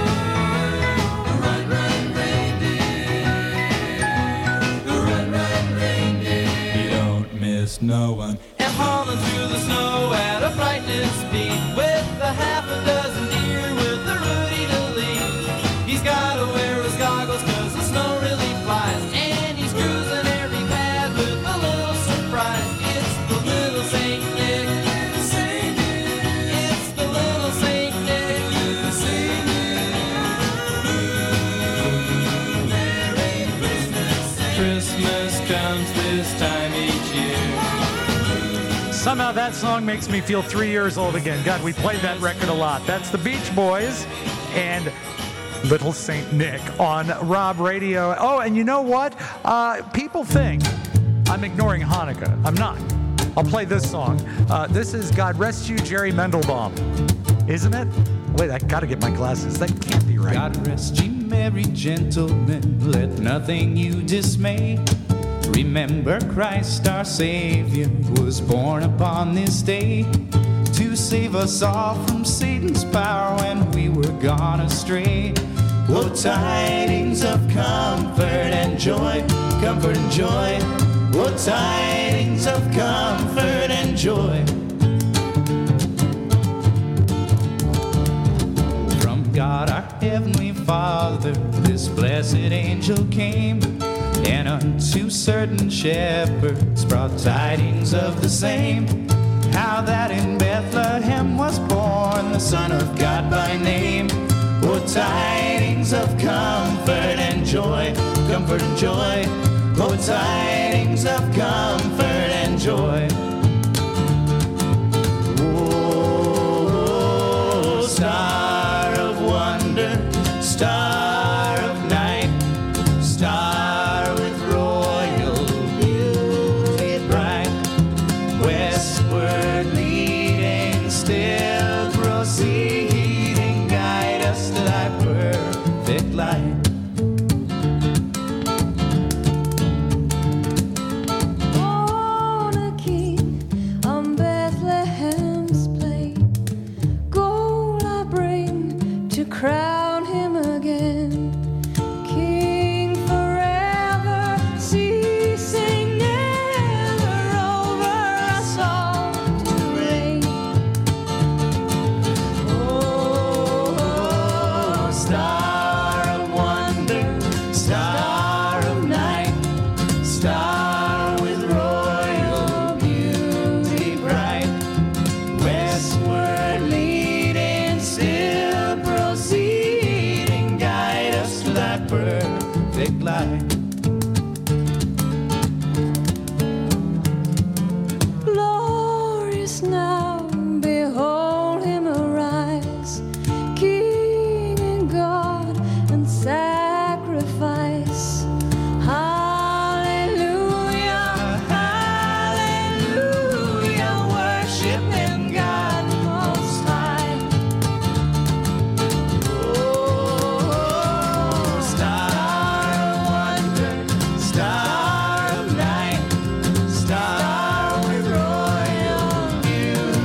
Run, run, reindeer. Run, run, reindeer. You don't miss no one. And hauling through the snow at a frightening speed with a half a dozen deer with a Rudy to lead. He's gotta wear his goggles 'cause the snow really flies, and he's cruising every path with a little surprise. It's the little Saint Nick, little Saint Nick. It's the little Saint Nick, little Saint Nick. Merry Christmas. Christmas comes this time each year. Somehow that song makes me feel 3 years old again. God, we played that record a lot. That's the Beach Boys and Little Saint Nick on Rob Radio. Oh, and you know what? People think I'm ignoring Hanukkah. I'm not. I'll play this song. This is God Rest You, Jerry Mendelbaum. Isn't it? Wait, I gotta get my glasses. That can't be right. God rest you, merry gentlemen, let nothing you dismay. Remember Christ our Savior was born upon this day to save us all from Satan's power when we were gone astray. Oh, tidings of comfort and joy, comfort and joy. Oh, tidings of comfort and joy. From God our Heavenly Father, this blessed angel came, and unto certain shepherds brought tidings of the same, how that in Bethlehem was born the Son of God by name. Oh, tidings of comfort and joy, comfort and joy. Oh, tidings of comfort and joy. Oh, star of wonder, star of night, star with royal beauty bright, westward leading, still proceeding, guide us to thy perfect light. Born a king on Bethlehem's plain, gold I bring to crown him again. King forever, ceasing never, over us all to reign. Oh, star of wonder, star of night, star with royal beauty bright, westward leading, still proceeding, guide us to thy perfect light. Glorious now, behold him arise, King and God and sacrifice. Hallelujah, hallelujah, worship him, God most high. Oh, star of wonder, star of night, star with royal beauty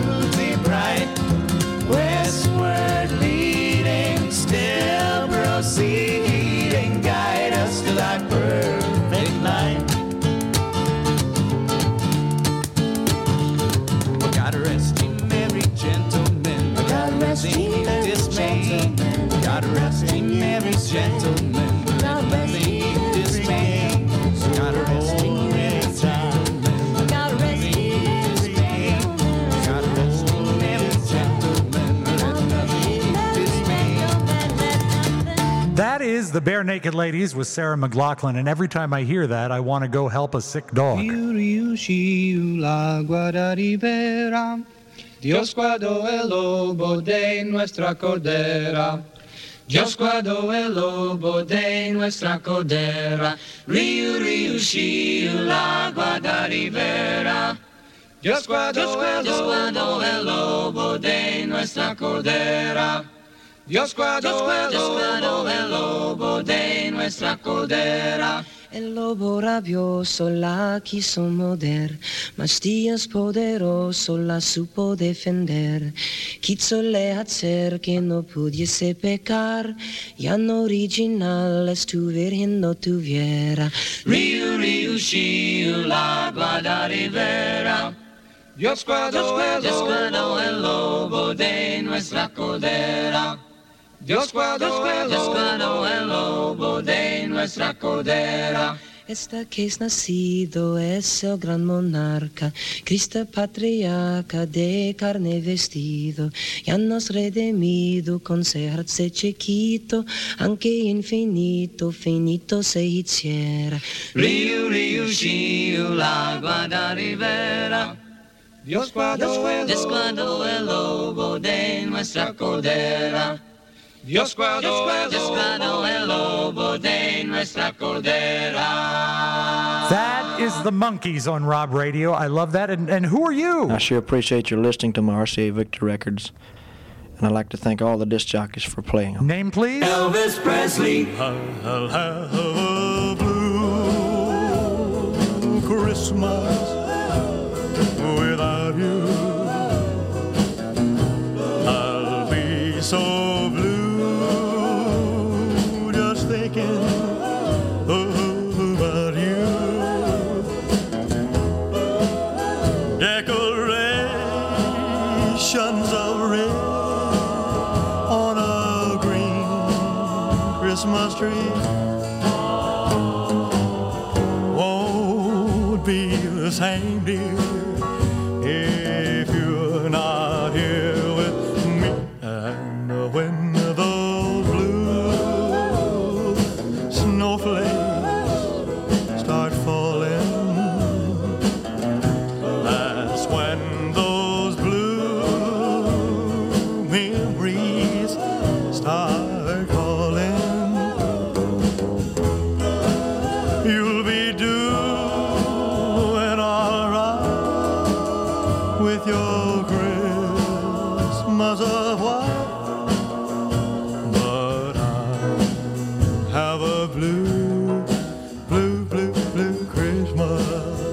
resting every gentleman. Let me dismay. Got a resting every gentleman. Got a resting dismay. Got a resting every gentleman. Let me dismay. That is the Bare Naked Ladies with Sarah McLachlan, and every time I hear that, I want to go help a sick dog. Dios guardó el lobo de nuestra cordera. Dios guardó el lobo de nuestra cordera. Riu, riu, shiu, la guarda ribera. Dios guardó el lobo de nuestra cordera. Dios guardó el lobo de nuestra cordera. El lobo rabioso la quiso morder, mas Dios poderoso la supo defender. Quízole hacer que no pudiese pecar, ya no originales tu virgen no tuviera. Riu, riu, shiu, la guarda ribera. Dios guardó el lobo de nuestra cordera. Dios guardó el lobo de nuestra cordera. Esta que es nacido es el gran monarca, Cristo patriarca de carne vestido, ya nos redimido con serse chiquito, aunque infinito, finito se hiciera. Riu, riu, shiu, la guarda ribera. Dios guardó el lobo de nuestra cordera. Dios guardó el lobo de nuestra cordera. That is the Monkees on Rob Radio. I love that. And who are you? I sure appreciate your listening to my RCA Victor records. And I'd like to thank all the disc jockeys for playing them. Name, please? Elvis Presley. I'll have a blue Christmas without you. I'll be so blue just thinking about you. Decorations of red on a green Christmas tree won't be the same, dear, if you're not here with me. And when those blue snowflakes start falling, that's when those blue memories start calling. You'll be doing all right with your Christmas of white, but I have a blue, blue, blue, blue Christmas.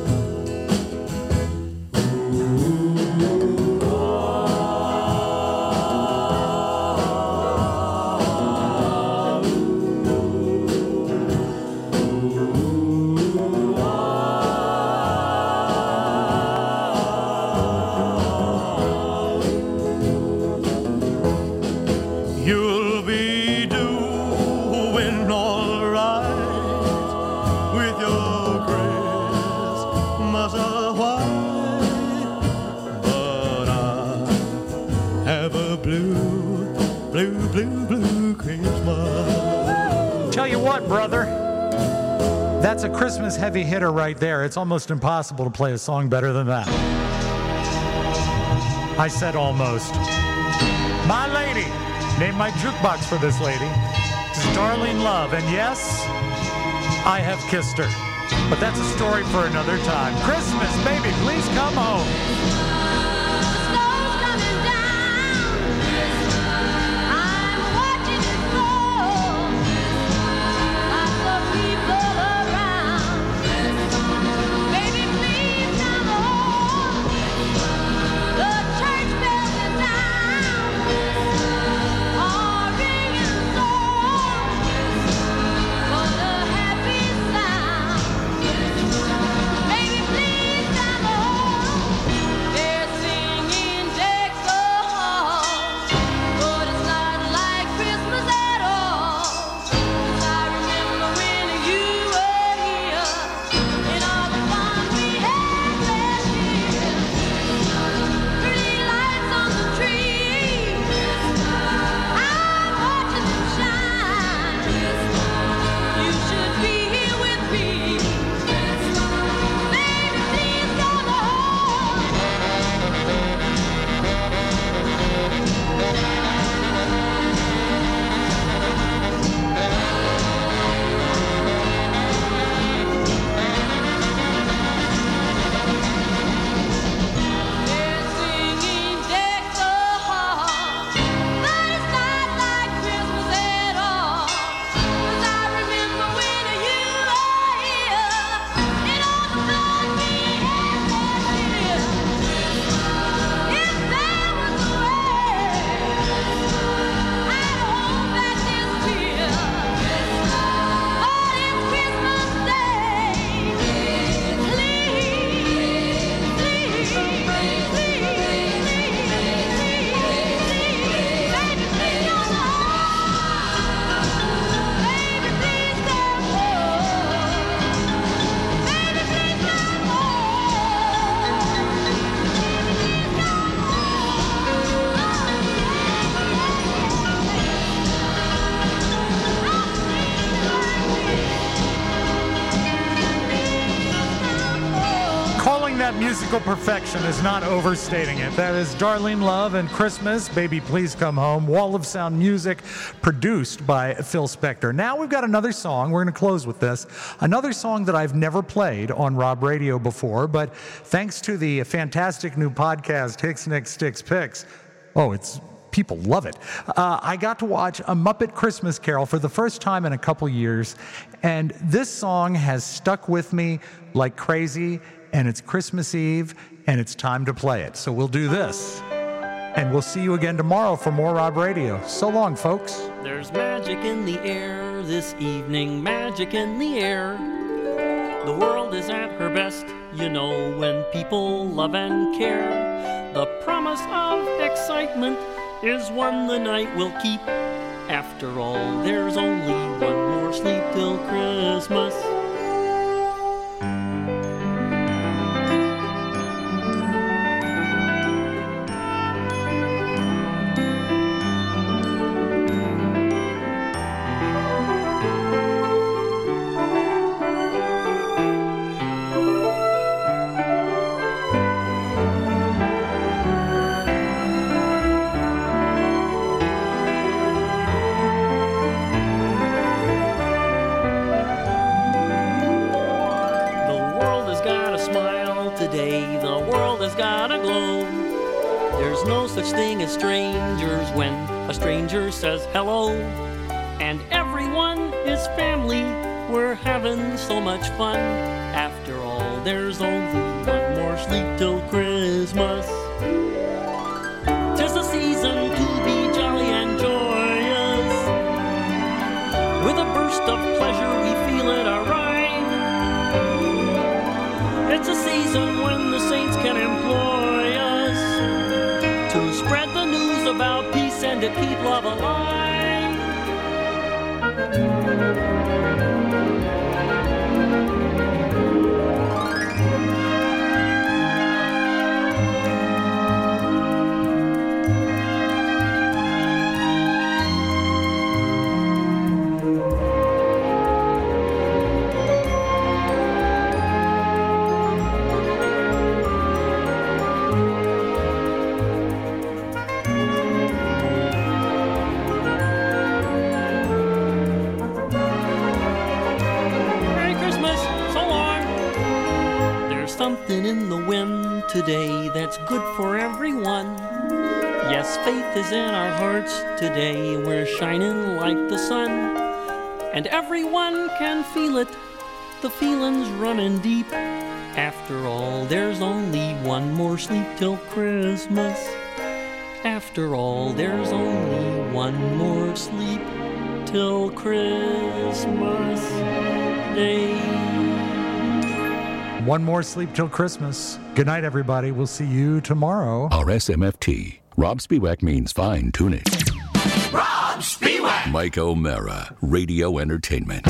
You'll be doing all right with your Christmas of white, but I have a blue, blue, blue, blue Christmas. Tell you what, brother. That's a Christmas heavy hitter right there. It's almost impossible to play a song better than that. I said almost. My lady. Name my jukebox for this lady. This is Darlene Love. And yes, I have kissed her. But that's a story for another time. Christmas, baby, please come home. Baby, please come home. musical perfection is not overstating it. That is Darlene Love and Christmas, Baby Please Come Home, Wall of Sound music produced by Phil Spector. Now we've got another song. We're going to close with this. Another song that I've never played on Rob Radio before, but thanks to the fantastic new podcast, Hicks, Nicks, Sticks, Picks, people love it. I got to watch A Muppet Christmas Carol for the first time in a couple years, and this song has stuck with me like crazy, and it's Christmas Eve, and it's time to play it. So we'll do this, and we'll see you again tomorrow for more Rob Radio. So long, folks. There's magic in the air this evening, magic in the air. The world is at her best, you know, when people love and care. The promise of excitement is one the night will keep. After all, there's only one more sleep till Christmas. Thing as strangers when a stranger says hello, and everyone is family. We're having so much fun. After all, there's only one more sleep till Christmas. 'Tis the season to be jolly and joyous. With a burst of pleasure we feel it arrive. It's a season when the saints can employ us to spread the news about peace and to keep love alive. Something in the wind today that's good for everyone. Yes, faith is in our hearts today. We're shining like the sun, and everyone can feel it. The feeling's running deep. After all, there's only one more sleep till Christmas. After all, there's only one more sleep till Christmas Day. One more sleep till Christmas. Good night, everybody. We'll see you tomorrow. RSMFT. Rob Spiewak means fine tuning. Rob Spiewak. Mike O'Mara, Radio Entertainment.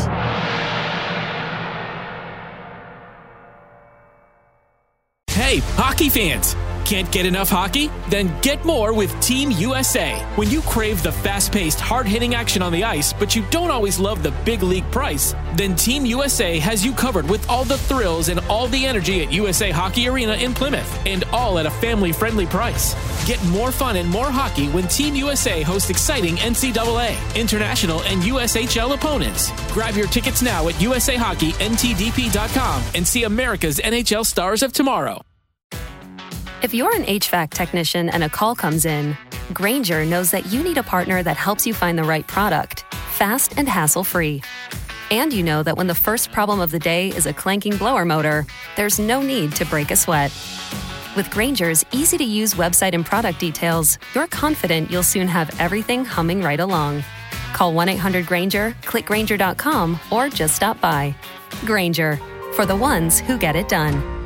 Hey, hockey fans! Can't get enough hockey? Then get more with Team USA. When you crave the fast-paced, hard-hitting action on the ice, but you don't always love the big league price, then Team USA has you covered with all the thrills and all the energy at USA Hockey Arena in Plymouth, and all at a family-friendly price. Get more fun and more hockey when Team USA hosts exciting NCAA, international, and USHL opponents. Grab your tickets now at USAHockeyNTDP.com and see America's NHL stars of tomorrow. If you're an HVAC technician and a call comes in, Grainger knows that you need a partner that helps you find the right product, fast and hassle-free. And you know that when the first problem of the day is a clanking blower motor, there's no need to break a sweat. With Grainger's easy-to-use website and product details, you're confident you'll soon have everything humming right along. Call 1-800-GRAINGER, click Grainger.com, or just stop by. Grainger, for the ones who get it done.